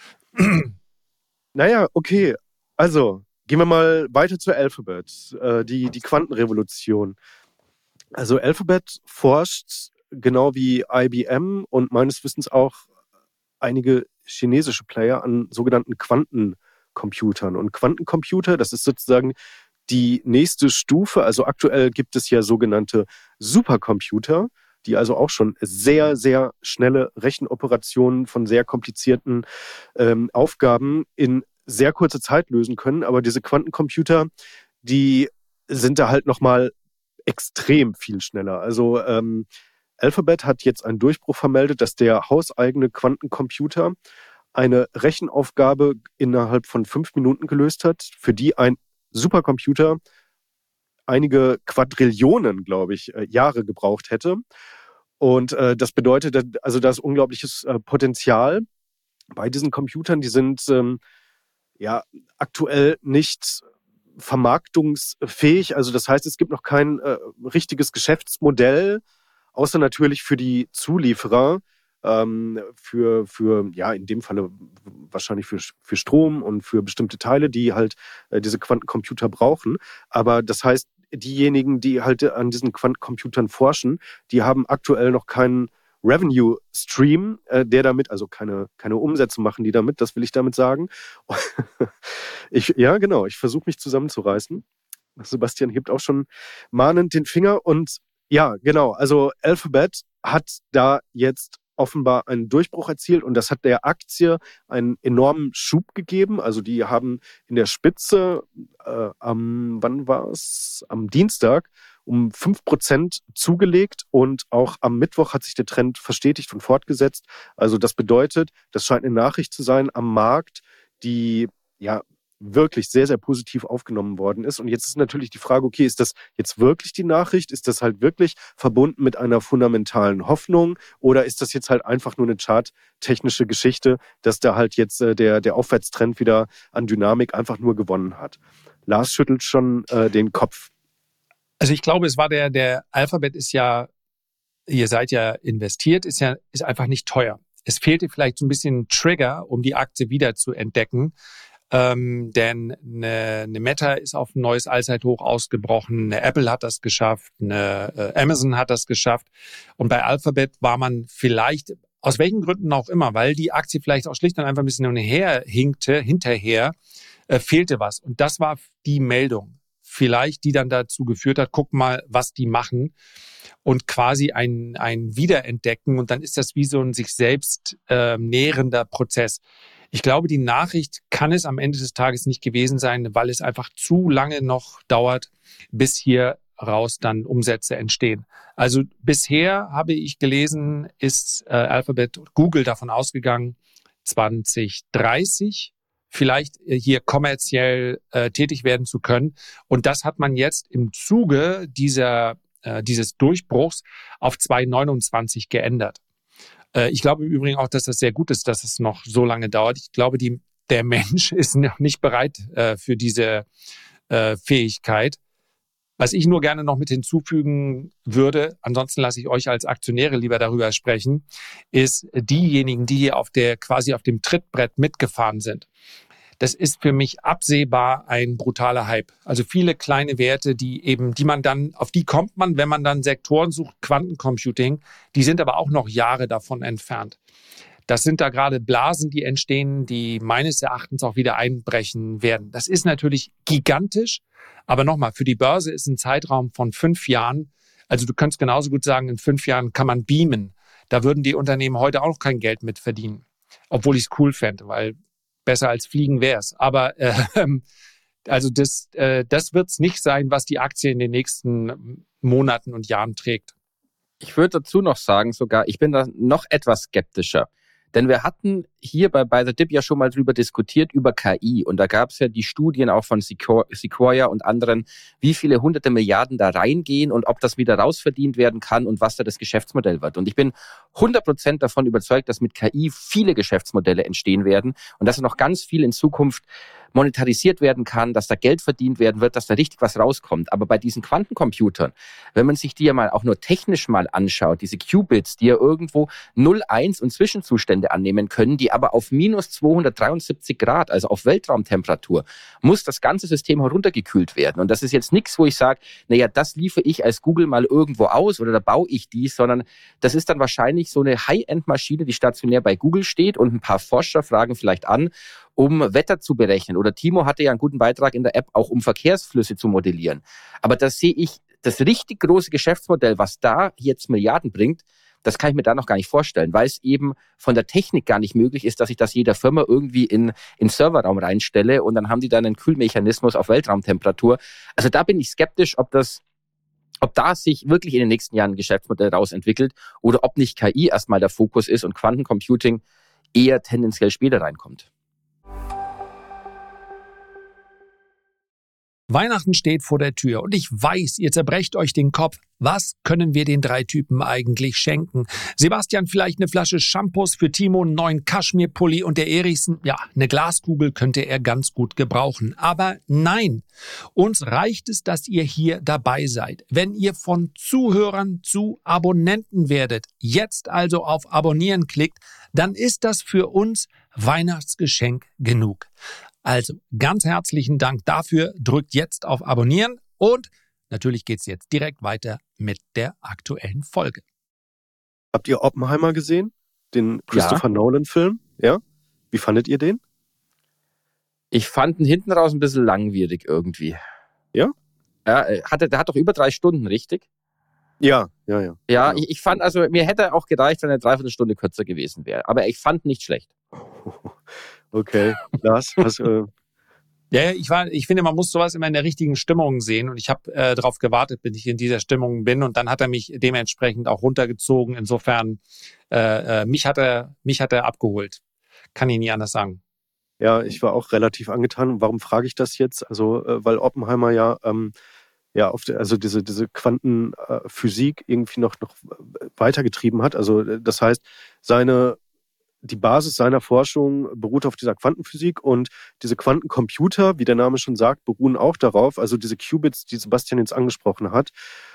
Naja, okay. Also, gehen wir mal weiter zu Alphabet, äh, die, die Quantenrevolution. Also Alphabet forscht genau wie I B M und meines Wissens auch einige chinesische Player an sogenannten Quantencomputern. Und Quantencomputer, das ist sozusagen die nächste Stufe. Also aktuell gibt es ja sogenannte Supercomputer, die also auch schon sehr, sehr schnelle Rechenoperationen von sehr komplizierten ähm, Aufgaben in sehr kurzer Zeit lösen können. Aber diese Quantencomputer, die sind da halt nochmal extrem viel schneller. Also ähm, Alphabet hat jetzt einen Durchbruch vermeldet, dass der hauseigene Quantencomputer eine Rechenaufgabe innerhalb von fünf Minuten gelöst hat, für die ein Supercomputer einige Quadrillionen, glaube ich, äh, Jahre gebraucht hätte. Und äh, das bedeutet, also da ist unglaubliches äh, Potenzial bei diesen Computern. Die sind ähm, ja aktuell nicht vermarktungsfähig. Also das heißt, es gibt noch kein äh, richtiges Geschäftsmodell, außer natürlich für die Zulieferer, ähm, für, für, ja, in dem Falle wahrscheinlich für, für Strom und für bestimmte Teile, die halt äh, diese Quantencomputer brauchen. Aber das heißt, diejenigen, die halt an diesen Quantencomputern forschen, die haben aktuell noch keinen Revenue Stream, äh, der damit, also keine, keine Umsätze machen die damit, das will ich damit sagen. ich, ja, genau, ich versuche mich zusammenzureißen. Sebastian hebt auch schon mahnend den Finger und ja, genau, also Alphabet hat da jetzt offenbar einen Durchbruch erzielt und das hat der Aktie einen enormen Schub gegeben. Also die haben in der Spitze äh, am, wann war es? Am Dienstag um fünf Prozent zugelegt und auch am Mittwoch hat sich der Trend verstetigt und fortgesetzt. Also das bedeutet, das scheint eine Nachricht zu sein am Markt, die ja wirklich sehr, sehr positiv aufgenommen worden ist. Und jetzt ist natürlich die Frage, okay, ist das jetzt wirklich die Nachricht? Ist das halt wirklich verbunden mit einer fundamentalen Hoffnung? Oder ist das jetzt halt einfach nur eine charttechnische Geschichte, dass da halt jetzt äh, der, der Aufwärtstrend wieder an Dynamik einfach nur gewonnen hat? Lars schüttelt schon äh, den Kopf. Also ich glaube, es war der, der Alphabet ist ja, ihr seid ja investiert, ist ja, ist einfach nicht teuer. Es fehlte vielleicht so ein bisschen Trigger, um die Aktie wieder zu entdecken. Ähm, denn eine, eine Meta ist auf ein neues Allzeithoch ausgebrochen, eine Apple hat das geschafft, eine äh, Amazon hat das geschafft. Und bei Alphabet war man vielleicht, aus welchen Gründen auch immer, weil die Aktie vielleicht auch schlicht und einfach ein bisschen hinterher hinkte, hinterher, äh, fehlte was. Und das war die Meldung. Vielleicht, die dann dazu geführt hat, guck mal, was die machen und quasi ein, ein Wiederentdecken und dann ist das wie so ein sich selbst äh, nährender Prozess. Ich glaube, die Nachricht kann es am Ende des Tages nicht gewesen sein, weil es einfach zu lange noch dauert, bis hier raus dann Umsätze entstehen. Also bisher habe ich gelesen, ist äh, Alphabet Google davon ausgegangen, zwanzig dreißig vielleicht hier kommerziell äh, tätig werden zu können. Und das hat man jetzt im Zuge dieser, äh, dieses Durchbruchs auf zwei neunundzwanzig geändert. Äh, ich glaube im Übrigen auch, dass das sehr gut ist, dass es noch so lange dauert. Ich glaube, die, der Mensch ist noch nicht bereit äh, für diese äh, Fähigkeit. Was ich nur gerne noch mit hinzufügen würde, ansonsten lasse ich euch als Aktionäre lieber darüber sprechen, ist diejenigen, die hier auf der quasi auf dem Trittbrett mitgefahren sind. Das ist für mich absehbar ein brutaler Hype. Also viele kleine Werte, die eben, die man dann, auf die kommt man, wenn man dann Sektoren sucht, Quantencomputing, die sind aber auch noch Jahre davon entfernt. Das sind da gerade Blasen, die entstehen, die meines Erachtens auch wieder einbrechen werden. Das ist natürlich gigantisch, aber nochmal, für die Börse ist ein Zeitraum von fünf Jahren, also du könntest genauso gut sagen, in fünf Jahren kann man beamen. Da würden die Unternehmen heute auch kein Geld mit verdienen, obwohl ich es cool fände, weil besser als fliegen wäre es. Aber äh, also das, äh, das wird es nicht sein, was die Aktie in den nächsten Monaten und Jahren trägt. Ich würde dazu noch sagen, sogar, ich bin da noch etwas skeptischer. Denn wir hatten hier bei, bei The Dip ja schon mal drüber diskutiert, über K I. Und da gab es ja die Studien auch von Sequoia und anderen, wie viele hunderte Milliarden da reingehen und ob das wieder rausverdient werden kann und was da das Geschäftsmodell wird. Und ich bin hundert Prozent davon überzeugt, dass mit K I viele Geschäftsmodelle entstehen werden und dass noch ganz viel in Zukunft monetarisiert werden kann, dass da Geld verdient werden wird, dass da richtig was rauskommt. Aber bei diesen Quantencomputern, wenn man sich die ja mal auch nur technisch mal anschaut, diese Qubits, die ja irgendwo null, eins und Zwischenzustände annehmen können, die aber auf minus zweihundertdreiundsiebzig Grad, also auf Weltraumtemperatur, muss das ganze System heruntergekühlt werden. Und das ist jetzt nichts, wo ich sage, naja, das liefere ich als Google mal irgendwo aus oder da baue ich dies, sondern das ist dann wahrscheinlich so eine High-End-Maschine, die stationär bei Google steht und ein paar Forscher fragen vielleicht an, um Wetter zu berechnen. Oder Timo hatte ja einen guten Beitrag in der App, auch um Verkehrsflüsse zu modellieren. Aber das sehe ich, das richtig große Geschäftsmodell, was da jetzt Milliarden bringt, das kann ich mir da noch gar nicht vorstellen, weil es eben von der Technik gar nicht möglich ist, dass ich das jeder Firma irgendwie in in Serverraum reinstelle und dann haben die dann einen Kühlmechanismus auf Weltraumtemperatur. Also da bin ich skeptisch, ob das ob da sich wirklich in den nächsten Jahren ein Geschäftsmodell rausentwickelt oder ob nicht K I erstmal der Fokus ist und Quantencomputing eher tendenziell später reinkommt. Weihnachten steht vor der Tür und ich weiß, ihr zerbrecht euch den Kopf. Was können wir den drei Typen eigentlich schenken? Sebastian vielleicht eine Flasche Shampoos, für Timo einen neuen Kaschmirpulli und der Erichsen, ja, eine Glaskugel könnte er ganz gut gebrauchen. Aber nein, uns reicht es, dass ihr hier dabei seid. Wenn ihr von Zuhörern zu Abonnenten werdet, jetzt also auf Abonnieren klickt, dann ist das für uns Weihnachtsgeschenk genug. Also ganz herzlichen Dank dafür. Drückt jetzt auf Abonnieren und natürlich geht's jetzt direkt weiter mit der aktuellen Folge. Habt ihr Oppenheimer gesehen? Den Christopher ja. Nolan-Film? Ja? Wie fandet ihr den? Ich fand ihn hinten raus ein bisschen langwierig irgendwie. Ja? Ja, hatte, der hat doch über drei Stunden, richtig? Ja, ja, ja. Ja, genau. ich, ich fand, also mir hätte auch gereicht, wenn er eine Dreiviertelstunde kürzer gewesen wäre. Aber ich fand nicht schlecht. Okay, Lars, was... Äh Ja, ich, war, ich finde, man muss sowas immer in der richtigen Stimmung sehen und ich habe äh, darauf gewartet, bis ich in dieser Stimmung bin und dann hat er mich dementsprechend auch runtergezogen. Insofern, äh, äh, mich hat er, mich hat er abgeholt. Kann ich nie anders sagen. Ja, ich war auch relativ angetan. Warum frage ich das jetzt? Also, äh, weil Oppenheimer ja, ähm, ja, auf der, also diese, diese Quantenphysik äh, irgendwie noch, noch weitergetrieben hat. Also, das heißt, seine Die Basis seiner Forschung beruht auf dieser Quantenphysik und diese Quantencomputer, wie der Name schon sagt, beruhen auch darauf. Also diese Qubits, die Sebastian jetzt angesprochen hat,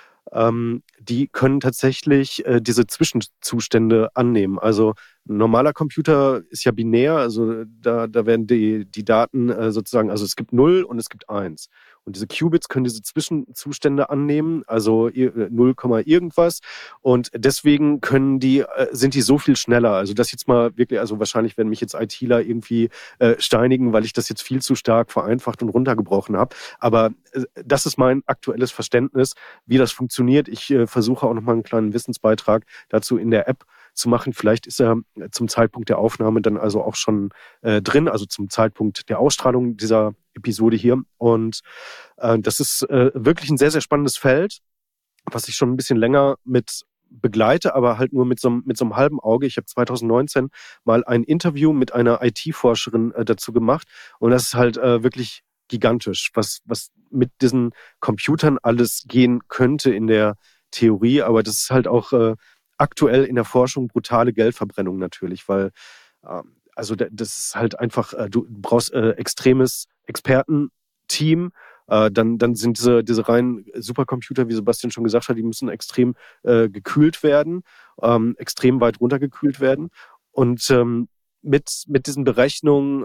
ähm, die können tatsächlich äh, diese Zwischenzustände annehmen. Also ein normaler Computer ist ja binär, also da, da werden die, die Daten äh, sozusagen, also es gibt null und es gibt eins. Und diese Qubits können diese Zwischenzustände annehmen, also null, irgendwas. Und deswegen können die, sind die so viel schneller. Also das jetzt mal wirklich, also wahrscheinlich werden mich jetzt ITler irgendwie äh, steinigen, weil ich das jetzt viel zu stark vereinfacht und runtergebrochen habe. Aber äh, das ist mein aktuelles Verständnis, wie das funktioniert. Ich äh, versuche auch nochmal einen kleinen Wissensbeitrag dazu in der App zu machen. Vielleicht ist er zum Zeitpunkt der Aufnahme dann also auch schon äh, drin, also zum Zeitpunkt der Ausstrahlung dieser Episode hier. Und äh, das ist äh, wirklich ein sehr, sehr spannendes Feld, was ich schon ein bisschen länger mit begleite, aber halt nur mit so, mit so einem halben Auge. Ich habe zwanzig neunzehn mal ein Interview mit einer I T-Forscherin äh, dazu gemacht und das ist halt äh, wirklich gigantisch, was, was mit diesen Computern alles gehen könnte in der Theorie, aber das ist halt auch äh, aktuell in der Forschung brutale Geldverbrennung natürlich, weil äh, also das ist halt einfach, äh, du brauchst äh, extremes Expertenteam, äh, dann, dann sind diese, diese reinen Supercomputer, wie Sebastian schon gesagt hat, die müssen extrem äh, gekühlt werden, ähm, extrem weit runtergekühlt werden und ähm, mit, mit diesen Berechnungen äh,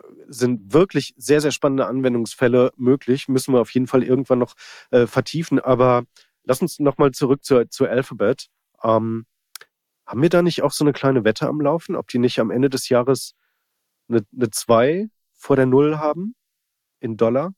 sind wirklich sehr, sehr spannende Anwendungsfälle möglich, müssen wir auf jeden Fall irgendwann noch äh, vertiefen, aber lass uns nochmal zurück zur, zur Alphabet. Ähm, haben wir da nicht auch so eine kleine Wette am Laufen, ob die nicht am Ende des Jahres eine, eine zwei vor der Null haben in Dollar?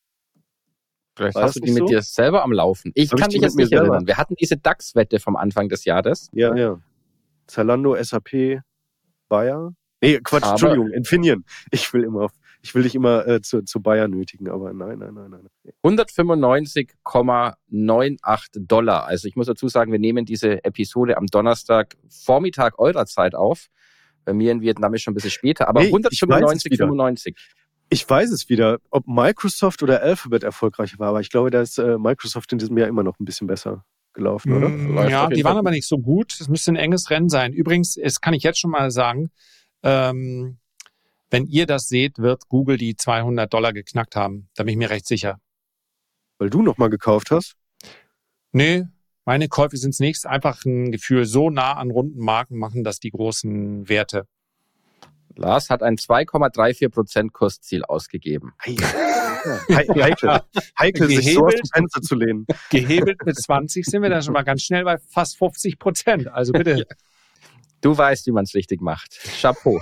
Vielleicht War hast du die mit so? dir selber am Laufen. Ich Hab kann ich mich jetzt nicht erinnern. Selber? Wir hatten diese DAX-Wette vom Anfang des Jahres. Ja, ja. Zalando, S A P, Bayer. Nee, Quatsch, aber Entschuldigung, Infineon. Ich will immer auf Ich will dich immer äh, zu, zu Bayer nötigen, aber nein, nein, nein, nein. hundertfünfundneunzig Komma achtundneunzig Dollar. Also ich muss dazu sagen, wir nehmen diese Episode am Donnerstag Vormittag eurer Zeit auf. Bei mir in Vietnam ist schon ein bisschen später, aber Nee, ich hundertfünfundneunzig, fünfundneunzig. Ich weiß es wieder, ob Microsoft oder Alphabet erfolgreicher war, aber ich glaube, da ist äh, Microsoft in diesem Jahr immer noch ein bisschen besser gelaufen, oder? Mm, Läuft ja, auf jeden die Fall waren gut. aber nicht so gut. Es müsste ein enges Rennen sein. Übrigens, das kann ich jetzt schon mal sagen, ähm, wenn ihr das seht, wird Google die zweihundert Dollar geknackt haben. Da bin ich mir recht sicher. Weil du nochmal gekauft hast? Nee, meine Käufe sind es nichts. Einfach ein Gefühl, so nah an runden Marken machen das die großen Werte. Lars hat ein zwei Komma vierunddreißig Prozent Kursziel ausgegeben. He heikel, heikel sich so aus dem Fenster zu lehnen. Gehebelt mit zwanzig sind wir dann schon mal ganz schnell bei fast fünfzig Prozent. Also bitte. Ja. Du weißt, wie man es richtig macht. Chapeau.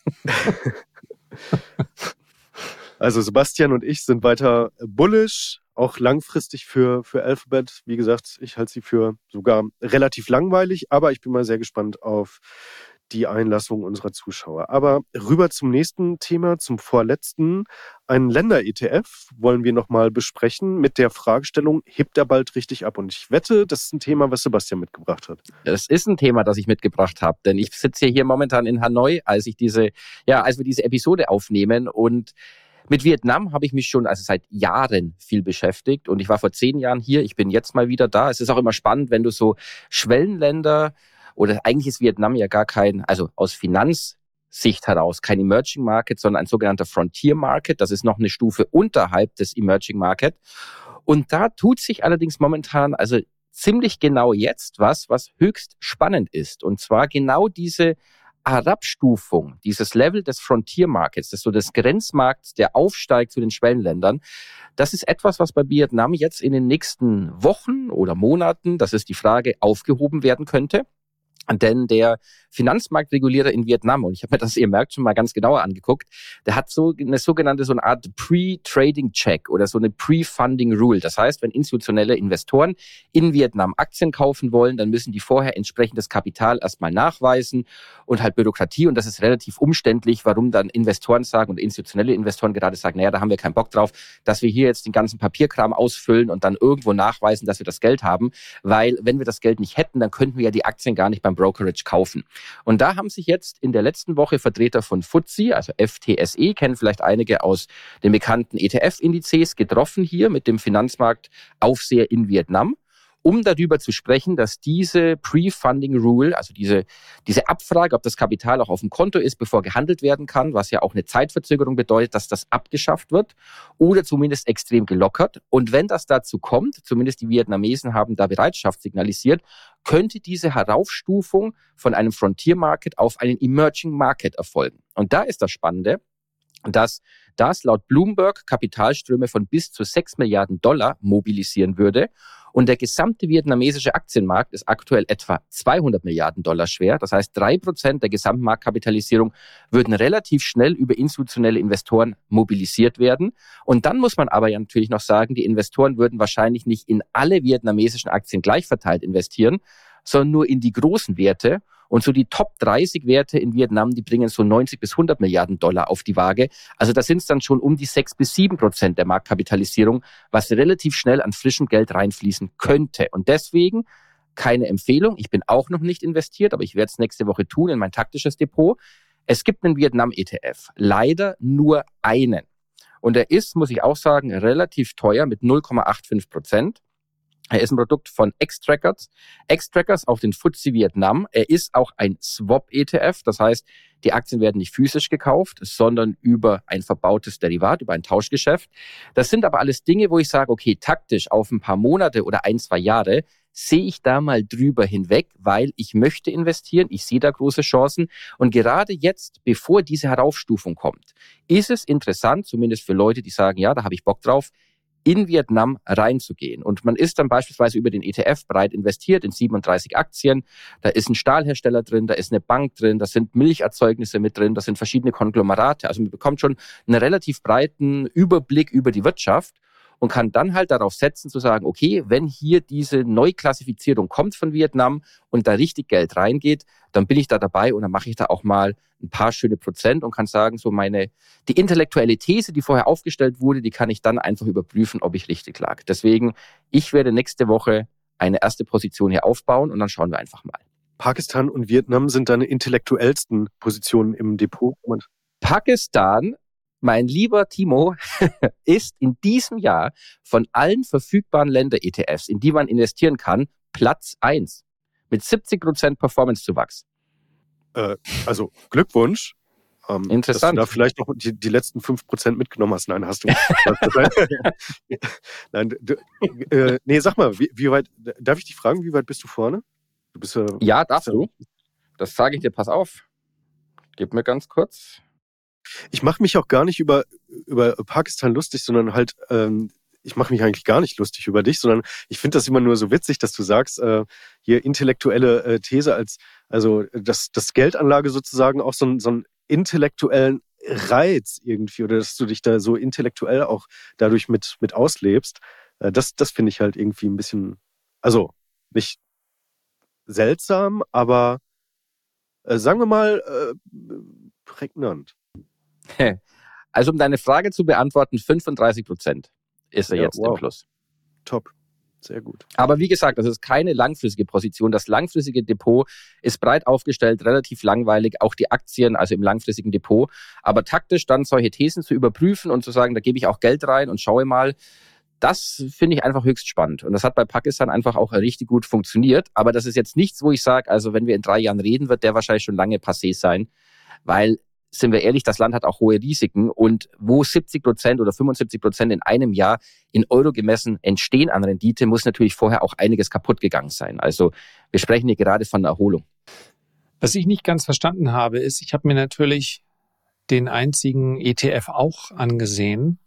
Also Sebastian und ich sind weiter bullish, auch langfristig für, für Alphabet. Wie gesagt, ich halte sie für sogar relativ langweilig, aber ich bin mal sehr gespannt auf die Einlassung unserer Zuschauer. Aber rüber zum nächsten Thema, zum vorletzten. Einen Länder-E T F wollen wir nochmal besprechen mit der Fragestellung, hebt er bald richtig ab? Und ich wette, das ist ein Thema, was Sebastian mitgebracht hat. Das ist ein Thema, das ich mitgebracht habe, denn ich sitze hier momentan in Hanoi, als ich diese, ja, als wir diese Episode aufnehmen, und mit Vietnam habe ich mich schon also seit Jahren viel beschäftigt, und ich war vor zehn Jahren hier, ich bin jetzt mal wieder da. Es ist auch immer spannend, wenn du so Schwellenländer, oder eigentlich ist Vietnam ja gar kein, also aus Finanzsicht heraus, kein Emerging Market, sondern ein sogenannter Frontier Market. Das ist noch eine Stufe unterhalb des Emerging Market. Und da tut sich allerdings momentan also ziemlich genau jetzt was, was höchst spannend ist. Und zwar genau diese Herabstufung, dieses Level des Frontier Markets, das ist so des Grenzmarkts, der aufsteigt zu den Schwellenländern. Das ist etwas, was bei Vietnam jetzt in den nächsten Wochen oder Monaten, das ist die Frage, aufgehoben werden könnte. Denn der Finanzmarktregulierer in Vietnam, und ich habe mir das, ihr merkt, schon mal ganz genauer angeguckt, der hat so eine sogenannte, so eine Art Pre-Trading-Check oder so eine Pre-Funding-Rule. Das heißt, wenn institutionelle Investoren in Vietnam Aktien kaufen wollen, dann müssen die vorher entsprechendes Kapital erstmal nachweisen und halt Bürokratie. Und das ist relativ umständlich, warum dann Investoren sagen und institutionelle Investoren gerade sagen, naja, da haben wir keinen Bock drauf, dass wir hier jetzt den ganzen Papierkram ausfüllen und dann irgendwo nachweisen, dass wir das Geld haben. Weil wenn wir das Geld nicht hätten, dann könnten wir ja die Aktien gar nicht beim Brokerage kaufen. Und da haben sich jetzt in der letzten Woche Vertreter von F T S E, also F T S E, kennen vielleicht einige aus den bekannten E T F-Indizes, getroffen hier mit dem Finanzmarktaufseher in Vietnam, um darüber zu sprechen, dass diese Pre-Funding Rule, also diese, diese Abfrage, ob das Kapital auch auf dem Konto ist, bevor gehandelt werden kann, was ja auch eine Zeitverzögerung bedeutet, dass das abgeschafft wird oder zumindest extrem gelockert. Und wenn das dazu kommt, zumindest die Vietnamesen haben da Bereitschaft signalisiert, könnte diese Heraufstufung von einem Frontier Market auf einen Emerging Market erfolgen. Und da ist das Spannende, dass das laut Bloomberg Kapitalströme von bis zu sechs Milliarden Dollar mobilisieren würde. Und der gesamte vietnamesische Aktienmarkt ist aktuell etwa zweihundert Milliarden Dollar schwer. Das heißt, drei Prozent der Gesamtmarktkapitalisierung würden relativ schnell über institutionelle Investoren mobilisiert werden. Und dann muss man aber ja natürlich noch sagen, die Investoren würden wahrscheinlich nicht in alle vietnamesischen Aktien gleich verteilt investieren, sondern nur in die großen Werte. Und so die Top dreißig Werte in Vietnam, die bringen so neunzig bis hundert Milliarden Dollar auf die Waage. Also da sind es dann schon um die sechs bis sieben Prozent der Marktkapitalisierung, was relativ schnell an frischem Geld reinfließen könnte. Und deswegen keine Empfehlung. Ich bin auch noch nicht investiert, aber ich werde es nächste Woche tun in mein taktisches Depot. Es gibt einen Vietnam-E T F. Leider nur einen. Und er ist, muss ich auch sagen, relativ teuer mit null Komma fünfundachtzig Prozent. Er ist ein Produkt von Xtrackers. Xtrackers auf den F T S E Vietnam. Er ist auch ein Swap-E T F. Das heißt, die Aktien werden nicht physisch gekauft, sondern über ein verbautes Derivat, über ein Tauschgeschäft. Das sind aber alles Dinge, wo ich sage, okay, taktisch auf ein paar Monate oder ein, zwei Jahre sehe ich da mal drüber hinweg, weil ich möchte investieren. Ich sehe da große Chancen. Und gerade jetzt, bevor diese Heraufstufung kommt, ist es interessant, zumindest für Leute, die sagen, ja, da habe ich Bock drauf, in Vietnam reinzugehen. Und man ist dann beispielsweise über den E T F breit investiert in siebenunddreißig Aktien. Da ist ein Stahlhersteller drin, da ist eine Bank drin, da sind Milcherzeugnisse mit drin, da sind verschiedene Konglomerate. Also man bekommt schon einen relativ breiten Überblick über die Wirtschaft und kann dann halt darauf setzen, zu sagen, okay, wenn hier diese Neuklassifizierung kommt von Vietnam und da richtig Geld reingeht, dann bin ich da dabei und dann mache ich da auch mal ein paar schöne Prozent und kann sagen, so meine, die intellektuelle These, die vorher aufgestellt wurde, die kann ich dann einfach überprüfen, ob ich richtig lag. Deswegen, ich werde nächste Woche eine erste Position hier aufbauen und dann schauen wir einfach mal. Pakistan und Vietnam sind deine intellektuellsten Positionen im Depot. Und Pakistan, mein lieber Timo, ist in diesem Jahr von allen verfügbaren Länder-E T Fs, in die man investieren kann, Platz eins. Mit siebzig Prozent Performance-Zuwachs. Äh, also Glückwunsch. Ähm, Interessant. Dass du da vielleicht noch die, die letzten fünf Prozent mitgenommen hast. Nein, hast du nicht. Nein, du, äh, nee, sag mal, wie, wie weit, darf ich dich fragen, wie weit bist du vorne? Du bist ja... Ja, darfst du. Das sage ich dir, pass auf. Gib mir ganz kurz. Ich mache mich auch gar nicht über, über Pakistan lustig, sondern halt, ähm, ich mache mich eigentlich gar nicht lustig über dich, sondern ich finde das immer nur so witzig, dass du sagst, äh, hier intellektuelle äh, These als, also dass, dass Geldanlage sozusagen auch so, ein, so einen intellektuellen Reiz irgendwie oder dass du dich da so intellektuell auch dadurch mit, mit auslebst. Äh, das das finde ich halt irgendwie ein bisschen, also nicht seltsam, aber äh, sagen wir mal äh, prägnant. Also um deine Frage zu beantworten, fünfunddreißig Prozent ist er Ja, jetzt wow. im Plus. Top. Sehr gut. Aber wie gesagt, das ist keine langfristige Position. Das langfristige Depot ist breit aufgestellt, relativ langweilig, auch die Aktien, also im langfristigen Depot. Aber taktisch dann solche Thesen zu überprüfen und zu sagen, da gebe ich auch Geld rein und schaue mal, das finde ich einfach höchst spannend. Und das hat bei Pakistan einfach auch richtig gut funktioniert. Aber das ist jetzt nichts, wo ich sage, also wenn wir in drei Jahren reden, wird der wahrscheinlich schon lange passé sein, weil, sind wir ehrlich, das Land hat auch hohe Risiken und wo siebzig Prozent oder fünfundsiebzig Prozent in einem Jahr in Euro gemessen entstehen an Rendite, muss natürlich vorher auch einiges kaputt gegangen sein. Also wir sprechen hier gerade von einer Erholung. Was ich nicht ganz verstanden habe, ist, ich habe mir natürlich den einzigen E T F auch angesehen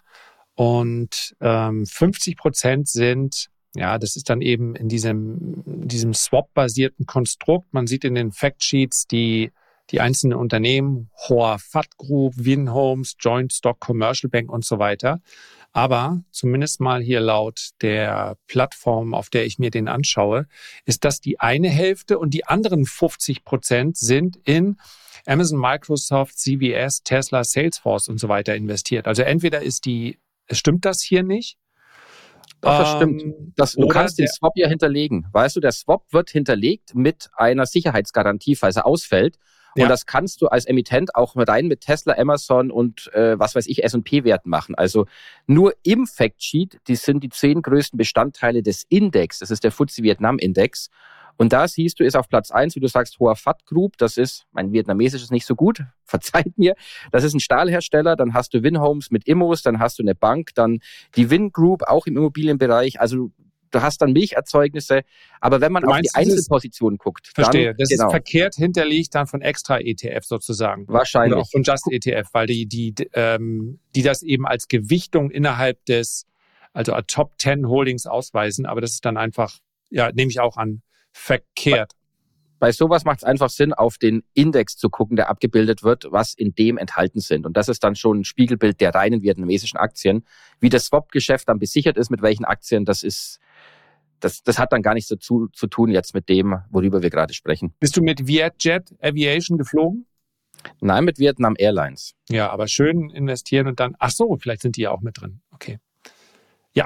und ähm, fünfzig Prozent sind, ja, das ist dann eben in diesem, diesem Swap-basierten Konstrukt. Man sieht in den Factsheets die die einzelnen Unternehmen, Hoa Phat Group, Vinhomes, Joint Stock Commercial Bank und so weiter. Aber zumindest mal hier laut der Plattform, auf der ich mir den anschaue, ist das die eine Hälfte und die anderen fünfzig Prozent sind in Amazon, Microsoft, C V S, Tesla, Salesforce und so weiter investiert. Also entweder ist die, stimmt das hier nicht? Doch, das ähm, stimmt. Das, du kannst den Swap ja hinterlegen. Weißt du, der Swap wird hinterlegt mit einer Sicherheitsgarantie, falls er ausfällt. Und ja. Das kannst du als Emittent auch rein mit Tesla, Amazon und äh, was weiß ich, S und P-Werten machen. Also nur im Factsheet, die sind die zehn größten Bestandteile des Index. Das ist der F T S E Vietnam Index. Und da siehst du, ist auf Platz eins, wie du sagst, Hoa Phat Group. Das ist, mein Vietnamesisch ist nicht so gut, verzeiht mir. Das ist ein Stahlhersteller. Dann hast du Vinhomes mit Immos, dann hast du eine Bank, dann die Vin Group, auch im Immobilienbereich. Also du hast dann Milcherzeugnisse, aber wenn man du meinst, auf die Einzelpositionen guckt, verstehe, dann, das genau. ist verkehrt hinterlegt dann von extra E T F sozusagen. Wahrscheinlich. Oder auch von Just E T F, weil die, die, ähm, die das eben als Gewichtung innerhalb des, also Top zehn Holdings ausweisen, aber das ist dann einfach, ja, nehme ich auch an, verkehrt. Bei sowas macht es einfach Sinn, auf den Index zu gucken, der abgebildet wird, was in dem enthalten sind. Und das ist dann schon ein Spiegelbild der reinen vietnamesischen Aktien. Wie das Swap-Geschäft dann besichert ist, mit welchen Aktien, das ist, das, das hat dann gar nichts dazu zu tun jetzt mit dem, worüber wir gerade sprechen. Bist du mit Vietjet Aviation geflogen? Nein, mit Vietnam Airlines. Ja, aber schön investieren und dann, ach so, vielleicht sind die ja auch mit drin. Okay. Ja.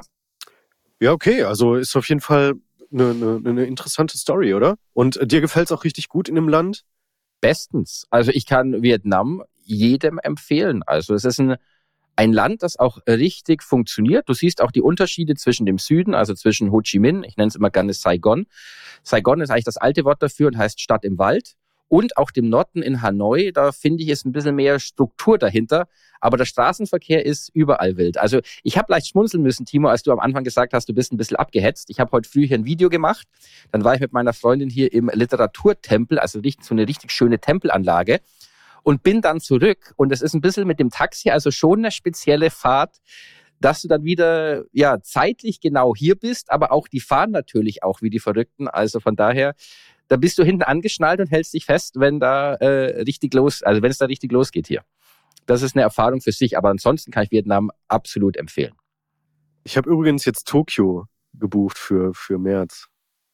Ja, okay, also ist auf jeden Fall eine, eine, eine interessante Story, oder? Und dir gefällt es auch richtig gut in dem Land? Bestens. Also ich kann Vietnam jedem empfehlen. Also es ist ein, ein Land, das auch richtig funktioniert. Du siehst auch die Unterschiede zwischen dem Süden, also zwischen Ho Chi Minh, ich nenne es immer gerne Saigon. Saigon ist eigentlich das alte Wort dafür und heißt Stadt im Wald. Und auch dem Norden in Hanoi, da finde ich, ist ein bisschen mehr Struktur dahinter. Aber der Straßenverkehr ist überall wild. Also ich habe leicht schmunzeln müssen, Timo, als du am Anfang gesagt hast, du bist ein bisschen abgehetzt. Ich habe heute früh hier ein Video gemacht. Dann war ich mit meiner Freundin hier im Literaturtempel, also so eine richtig schöne Tempelanlage. Und bin dann zurück. Und es ist ein bisschen mit dem Taxi, also schon eine spezielle Fahrt, dass du dann wieder ja zeitlich genau hier bist. Aber auch die fahren natürlich auch wie die Verrückten. Also von daher... Da bist du hinten angeschnallt und hältst dich fest, wenn da äh, richtig los, also wenn es da richtig losgeht hier. Das ist eine Erfahrung für sich, aber ansonsten kann ich Vietnam absolut empfehlen. Ich habe übrigens jetzt Tokio gebucht für, für März.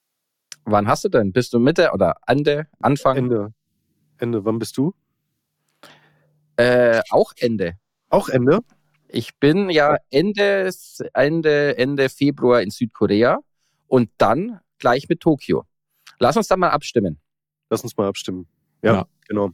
Wann hast du denn? Bist du Mitte oder Ende, Anfang? Ende. Ende. Wann bist du? Äh, auch Ende. Auch Ende? Ich bin ja Ende, Ende, Ende Februar in Südkorea und dann gleich mit Tokio. Lass uns da mal abstimmen. Lass uns mal abstimmen. Ja, Ja. genau.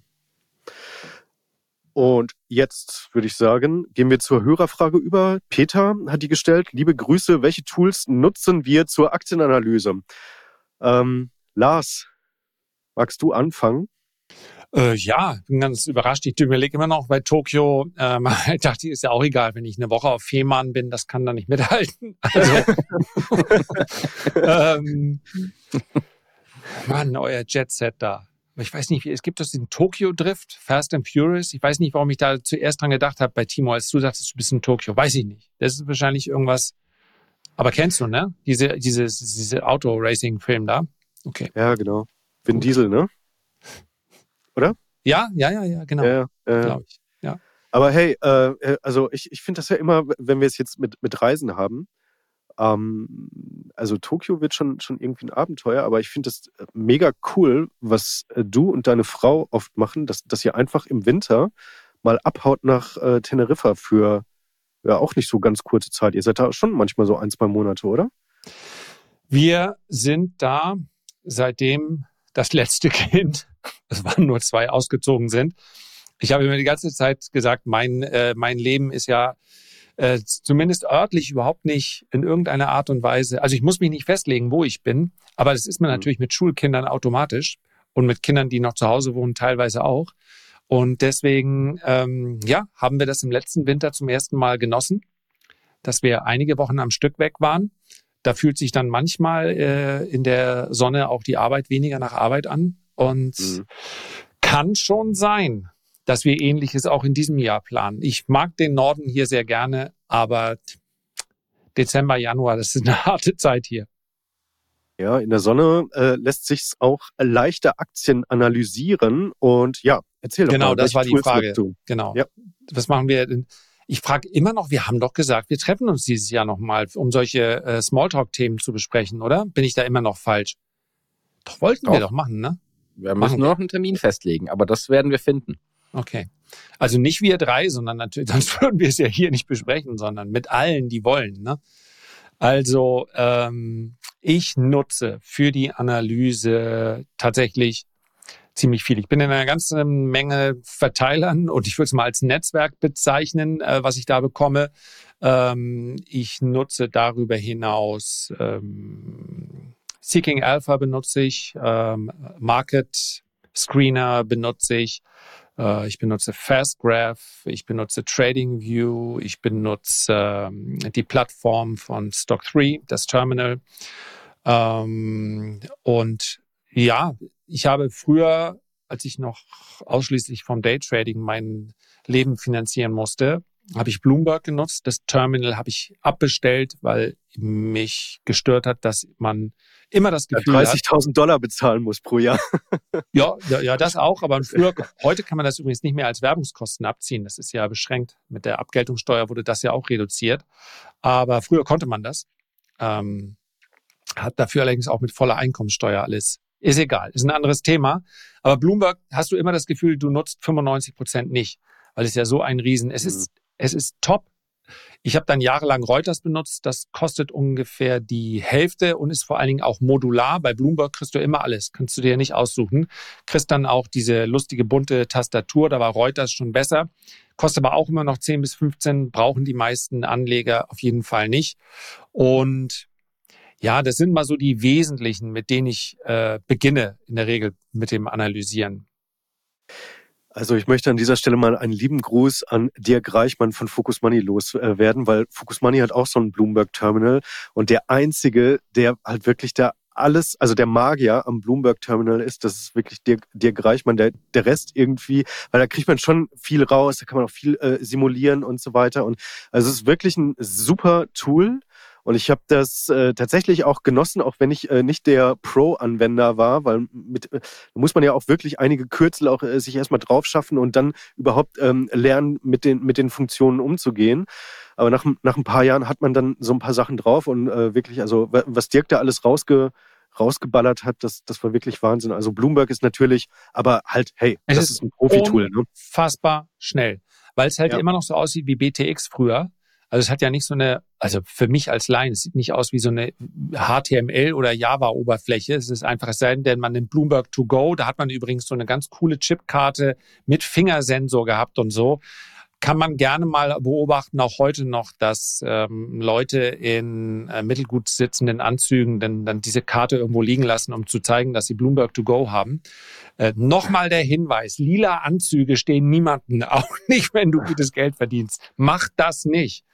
Und jetzt würde ich sagen, gehen wir zur Hörerfrage über. Peter hat die gestellt. Liebe Grüße, welche Tools nutzen wir zur Aktienanalyse? Ähm, Lars, magst du anfangen? Äh, ja, bin ganz überrascht. Ich überlege immer noch bei Tokio. Ähm, ich dachte, ist ja auch egal, wenn ich eine Woche auf Fehmarn bin, das kann da nicht mithalten. Also, ähm, Mann, euer Jet-Set da. Ich weiß nicht, wie, es gibt doch den Tokyo-Drift, Fast and Furious. Ich weiß nicht, warum ich da zuerst dran gedacht habe bei Timo, als du sagtest, du bist in Tokio. Weiß ich nicht. Das ist wahrscheinlich irgendwas. Aber kennst du, ne? Diese, dieses, diese Auto-Racing-Film da? Okay. Ja, genau. Vin Diesel, ne? Oder? Ja, ja, ja, ja, genau. Ja, äh, Glaube ich. Ja. Aber hey, äh, also ich, ich finde das ja immer, wenn wir es jetzt mit, mit Reisen haben, ähm, also Tokio wird schon, schon irgendwie ein Abenteuer, aber ich finde das mega cool, was äh, du und deine Frau oft machen, dass, dass ihr einfach im Winter mal abhaut nach äh, Teneriffa für ja auch nicht so ganz kurze Zeit. Ihr seid da schon manchmal so ein, zwei Monate, oder? Wir sind da, seitdem das letzte Kind, es waren nur zwei, ausgezogen sind. Ich habe mir die ganze Zeit gesagt, mein, äh, mein Leben ist ja äh, zumindest örtlich überhaupt nicht in irgendeiner Art und Weise, also ich muss mich nicht festlegen, wo ich bin, aber das ist mir mhm. natürlich mit Schulkindern automatisch und mit Kindern, die noch zu Hause wohnen, teilweise auch. Und deswegen, ähm, ja, haben wir das im letzten Winter zum ersten Mal genossen, dass wir einige Wochen am Stück weg waren. Da fühlt sich dann manchmal äh, in der Sonne auch die Arbeit weniger nach Arbeit an. Und mhm. kann schon sein, dass wir Ähnliches auch in diesem Jahr planen. Ich mag den Norden hier sehr gerne, aber Dezember, Januar, das ist eine harte Zeit hier. Ja, in der Sonne äh, lässt sich auch leichter Aktien analysieren. Und ja, erzähl doch genau, mal. Genau, das war die Tools Frage. Genau. Ja. Was machen wir denn? Ich frage immer noch, wir haben doch gesagt, wir treffen uns dieses Jahr nochmal, um solche äh, Smalltalk-Themen zu besprechen, oder? Bin ich da immer noch falsch? Doch, wollten doch. wir doch machen, ne? Wir müssen nur noch einen Termin festlegen, aber das werden wir finden. Okay. Also nicht wir drei, sondern natürlich, sonst würden wir es ja hier nicht besprechen, sondern mit allen, die wollen, ne? Also ähm, ich nutze für die Analyse tatsächlich ziemlich viel. Ich bin in einer ganzen Menge Verteilern und ich würde es mal als Netzwerk bezeichnen, äh, was ich da bekomme. Ähm, ich nutze darüber hinaus ähm, Seeking Alpha benutze ich, ähm, Market Screener benutze ich, äh, ich benutze FastGraph, ich benutze TradingView, ich benutze ähm, die Plattform von Stock drei, das Terminal. Ähm, und ja, ich habe früher, als ich noch ausschließlich vom Daytrading mein Leben finanzieren musste, habe ich Bloomberg genutzt. Das Terminal habe ich abbestellt, weil mich gestört hat, dass man immer das Gefühl ja, dreißigtausend Dollar bezahlen muss pro Jahr. Ja, ja, ja, das auch. Aber früher, heute kann man das übrigens nicht mehr als Werbungskosten abziehen. Das ist ja beschränkt. Mit der Abgeltungssteuer wurde das ja auch reduziert. Aber früher konnte man das. Ähm, hat dafür allerdings auch mit voller Einkommensteuer alles. Ist egal, ist ein anderes Thema. Aber Bloomberg hast du immer das Gefühl, du nutzt fünfundneunzig Prozent nicht, weil es ja so ein Riesen, es ist, es ist top. Ich habe dann jahrelang Reuters benutzt, das kostet ungefähr die Hälfte und ist vor allen Dingen auch modular. Bei Bloomberg kriegst du immer alles, kannst du dir nicht aussuchen. Kriegst dann auch diese lustige bunte Tastatur, da war Reuters schon besser. Kostet aber auch immer noch zehn bis fünfzehn, brauchen die meisten Anleger auf jeden Fall nicht. Und ja, das sind mal so die wesentlichen, mit denen ich äh, beginne, in der Regel mit dem Analysieren. Also ich möchte an dieser Stelle mal einen lieben Gruß an Dirk Reichmann von Focus Money loswerden, weil Focus Money hat auch so ein Bloomberg-Terminal und der Einzige, der halt wirklich da alles, also der Magier am Bloomberg-Terminal ist, das ist wirklich Dirk, Dirk Reichmann, der, der Rest irgendwie, weil da kriegt man schon viel raus, da kann man auch viel äh, simulieren und so weiter und also es ist wirklich ein super Tool. Und ich habe das äh, tatsächlich auch genossen, auch wenn ich äh, nicht der Pro-Anwender war, weil mit äh, muss man ja auch wirklich einige Kürzel auch äh, sich erstmal drauf schaffen und dann überhaupt ähm, lernen, mit den mit den Funktionen umzugehen. Aber nach, nach ein paar Jahren hat man dann so ein paar Sachen drauf und äh, wirklich, also was Dirk da alles rausge, rausgeballert hat, das, das war wirklich Wahnsinn. Also Bloomberg ist natürlich, aber halt, hey, es das ist, ist ein Profi-Tool. Ne? Unfassbar schnell, weil es halt ja. immer noch so aussieht wie B T X früher. Also es hat ja nicht so eine, also für mich als Laien, es sieht nicht aus wie so eine H T M L- oder Java-Oberfläche. Es ist einfach, es sei denn, man nimmt Bloomberg to go, da hat man übrigens so eine ganz coole Chipkarte mit Fingersensor gehabt und so. Kann man gerne mal beobachten, auch heute noch, dass ähm, Leute in äh, mittelgut sitzenden Anzügen dann, dann diese Karte irgendwo liegen lassen, um zu zeigen, dass sie Bloomberg to go haben. Äh, Nochmal der Hinweis, lila Anzüge stehen niemanden, auch nicht, wenn du gutes Geld verdienst. Mach das nicht.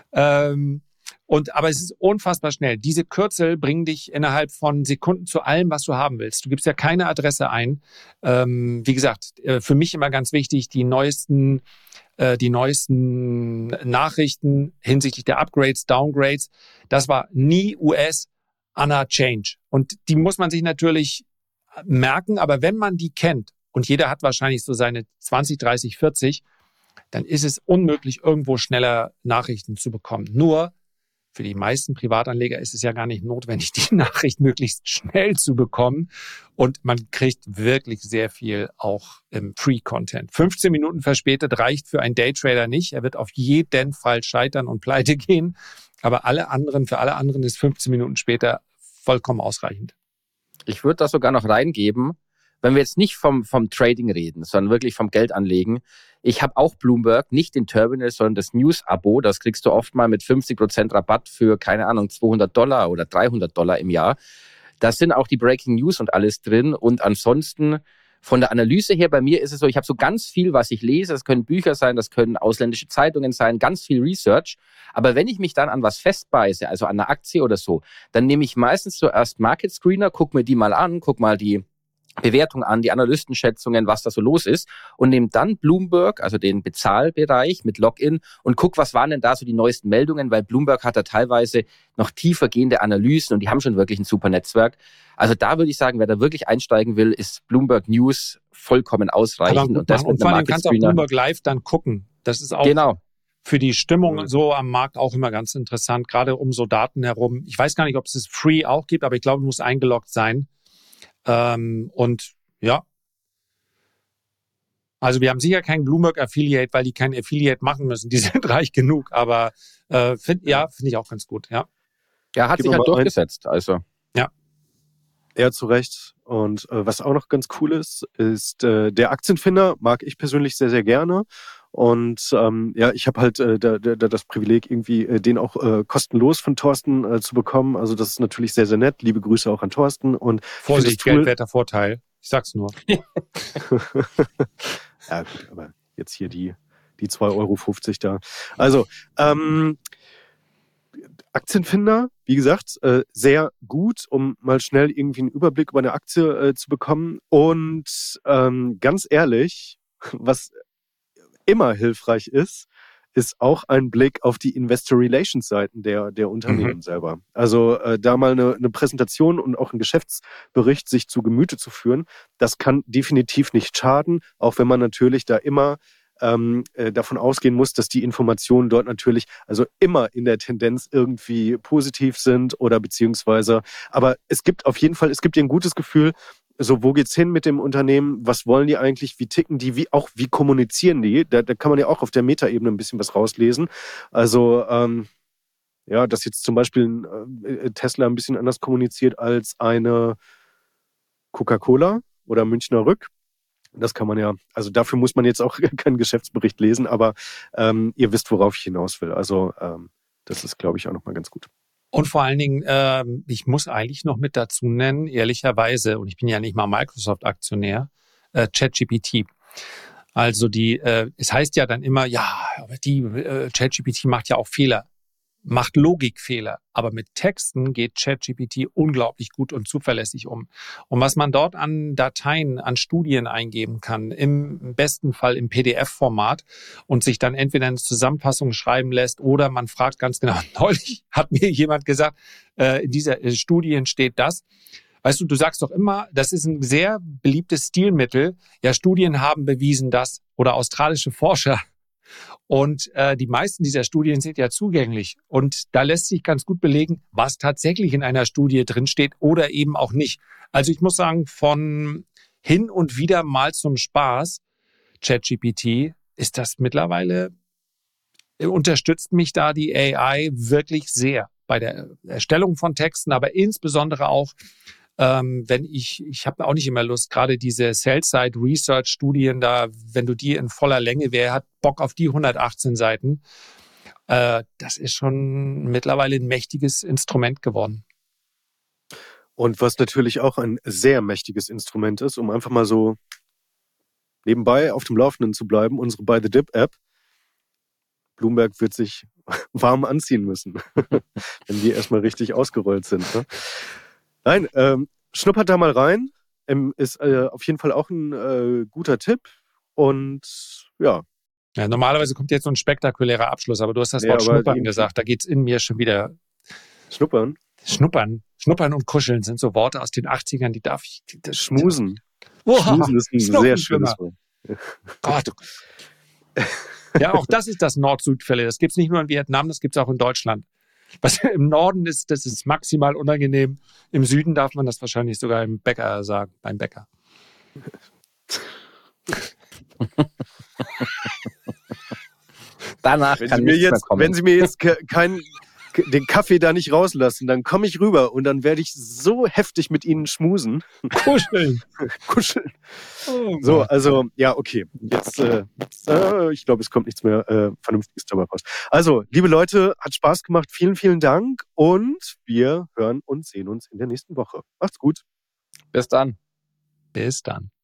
Ähm, und, aber es ist unfassbar schnell. Diese Kürzel bringen dich innerhalb von Sekunden zu allem, was du haben willst. Du gibst ja keine Adresse ein. Ähm, wie gesagt, äh, für mich immer ganz wichtig, die neuesten die neuesten Nachrichten hinsichtlich der Upgrades, Downgrades. Das war nie U S, Anna Change. Und die muss man sich natürlich merken, aber wenn man die kennt, und jeder hat wahrscheinlich so seine zwanzig, dreißig, vierzig, dann ist es unmöglich, irgendwo schneller Nachrichten zu bekommen. Nur für die meisten Privatanleger ist es ja gar nicht notwendig, die Nachricht möglichst schnell zu bekommen. Und man kriegt wirklich sehr viel auch im Free-Content. fünfzehn Minuten verspätet reicht für einen Daytrader nicht. Er wird auf jeden Fall scheitern und pleite gehen. Aber alle anderen, für alle anderen ist fünfzehn Minuten später vollkommen ausreichend. Ich würde da sogar noch reingeben, wenn wir jetzt nicht vom, vom Trading reden, sondern wirklich vom Geldanlegen. Ich habe auch Bloomberg, nicht den Terminal, sondern das News-Abo. Das kriegst du oft mal mit fünfzig Prozent Rabatt für, keine Ahnung, zweihundert Dollar oder dreihundert Dollar im Jahr. Da sind auch die Breaking News und alles drin. Und ansonsten von der Analyse her, bei mir ist es so, ich habe so ganz viel, was ich lese. Das können Bücher sein, das können ausländische Zeitungen sein, ganz viel Research. Aber wenn ich mich dann an was festbeiße, also an einer Aktie oder so, dann nehme ich meistens zuerst Market Screener, guck mir die mal an, guck mal die Bewertung an, die Analystenschätzungen, was da so los ist und nehme dann Bloomberg, also den Bezahlbereich mit Login und guck, was waren denn da so die neuesten Meldungen, weil Bloomberg hat da teilweise noch tiefer gehende Analysen und die haben schon wirklich ein super Netzwerk. Also da würde ich sagen, wer da wirklich einsteigen will, ist Bloomberg News vollkommen ausreichend. Und, das und vor allem kannst du auch Bloomberg Live dann gucken. Das ist auch genau. für die Stimmung so am Markt auch immer ganz interessant, gerade um so Daten herum. Ich weiß gar nicht, ob es das Free auch gibt, aber ich glaube, du musst eingeloggt sein. Ähm, und ja, also wir haben sicher keinen Bloomberg-Affiliate, weil die keinen Affiliate machen müssen. Die sind reich genug, aber äh, find, ja, finde ich auch ganz gut. Ja, ja hat Gib sich halt durchgesetzt. Also ja, ja, zu Recht. Und äh, was auch noch ganz cool ist, ist äh, der Aktienfinder, mag ich persönlich sehr, sehr gerne. Und ähm, ja, ich habe halt äh, da, da, das Privileg, irgendwie äh, den auch äh, kostenlos von Thorsten äh, zu bekommen. Also das ist natürlich sehr, sehr nett. Liebe Grüße auch an Thorsten. Und Vorsicht, geldwerter Vorteil. Ich sag's nur. Ja gut, aber jetzt hier die, die zwei Euro fünfzig da. Also, ähm, Aktienfinder, wie gesagt, äh, sehr gut, um mal schnell irgendwie einen Überblick über eine Aktie äh, zu bekommen. Und ähm, ganz ehrlich, was immer hilfreich ist, ist auch ein Blick auf die Investor Relations Seiten der, der Unternehmen mhm. selber. Also äh, da mal eine, eine Präsentation und auch einen Geschäftsbericht sich zu Gemüte zu führen, das kann definitiv nicht schaden, auch wenn man natürlich da immer ähm, äh, davon ausgehen muss, dass die Informationen dort natürlich also immer in der Tendenz irgendwie positiv sind oder beziehungsweise, aber es gibt auf jeden Fall, es gibt dir ein gutes Gefühl, so, wo geht's hin mit dem Unternehmen? Was wollen die eigentlich? Wie ticken die? Wie auch wie kommunizieren die? Da, da kann man ja auch auf der Metaebene ein bisschen was rauslesen. Also ähm, ja, dass jetzt zum Beispiel äh, Tesla ein bisschen anders kommuniziert als eine Coca-Cola oder Münchner Rück. Das kann man ja. Also dafür muss man jetzt auch keinen Geschäftsbericht lesen, aber ähm, ihr wisst, worauf ich hinaus will. Also ähm, das ist, glaube ich, auch nochmal ganz gut. Und vor allen Dingen, äh, ich muss eigentlich noch mit dazu nennen, ehrlicherweise, und ich bin ja nicht mal Microsoft-Aktionär, äh, ChatGPT. Also die, äh, es heißt ja dann immer, ja, aber die äh, ChatGPT macht ja auch Fehler, macht Logikfehler. Aber mit Texten geht ChatGPT unglaublich gut und zuverlässig um. Und was man dort an Dateien, an Studien eingeben kann, im besten Fall im P D F-Format und sich dann entweder eine Zusammenfassung schreiben lässt oder man fragt ganz genau, neulich hat mir jemand gesagt, äh, in dieser Studie steht das. Weißt du, du sagst doch immer, das ist ein sehr beliebtes Stilmittel. Ja, Studien haben bewiesen, dass, oder australische Forscher. Und äh, die meisten dieser Studien sind ja zugänglich. Und da lässt sich ganz gut belegen, was tatsächlich in einer Studie drinsteht oder eben auch nicht. Also ich muss sagen, von hin und wieder mal zum Spaß, ChatGPT, ist das mittlerweile unterstützt mich da die A I wirklich sehr bei der Erstellung von Texten, aber insbesondere auch, ähm, wenn ich, ich habe auch nicht immer Lust, gerade diese Sell-Side-Research-Studien da, wenn du die in voller Länge, wer hat Bock auf die hundertachtzehn Seiten? Äh, das ist schon mittlerweile ein mächtiges Instrument geworden. Und was natürlich auch ein sehr mächtiges Instrument ist, um einfach mal so nebenbei auf dem Laufenden zu bleiben, unsere By the Dip-App. Bloomberg wird sich warm anziehen müssen, wenn die erstmal richtig ausgerollt sind. Ne? Nein, ähm, schnuppert da mal rein. Ähm, ist äh, auf jeden Fall auch ein äh, guter Tipp. Und ja. ja. Normalerweise kommt jetzt so ein spektakulärer Abschluss, aber du hast das Ja, Wort Schnuppern die, gesagt. Da geht's in mir schon wieder. Schnuppern? Schnuppern. Schnuppern und Kuscheln sind so Worte aus den achtzigern, die darf ich... Das, Schmusen. Oh, Schmusen ist ein sehr schönes Wort. Gott. Ja, auch das ist das Nord-Süd-Fälle. Das gibt's nicht nur in Vietnam, das gibt's auch in Deutschland. Was im Norden ist, das ist maximal unangenehm. Im Süden darf man das wahrscheinlich sogar im Bäcker sagen, beim Bäcker. Danach wenn kann Sie mir nichts mehr jetzt, kommen. Wenn Sie mir jetzt keinen den Kaffee da nicht rauslassen, dann komme ich rüber und dann werde ich so heftig mit Ihnen schmusen. Kuscheln. Kuscheln. Oh, so, also, ja, okay. Jetzt, äh, äh, ich glaube, es kommt nichts mehr äh, Vernünftiges dabei raus. Also, liebe Leute, hat Spaß gemacht. Vielen, vielen Dank und wir hören und sehen uns in der nächsten Woche. Macht's gut. Bis dann. Bis dann.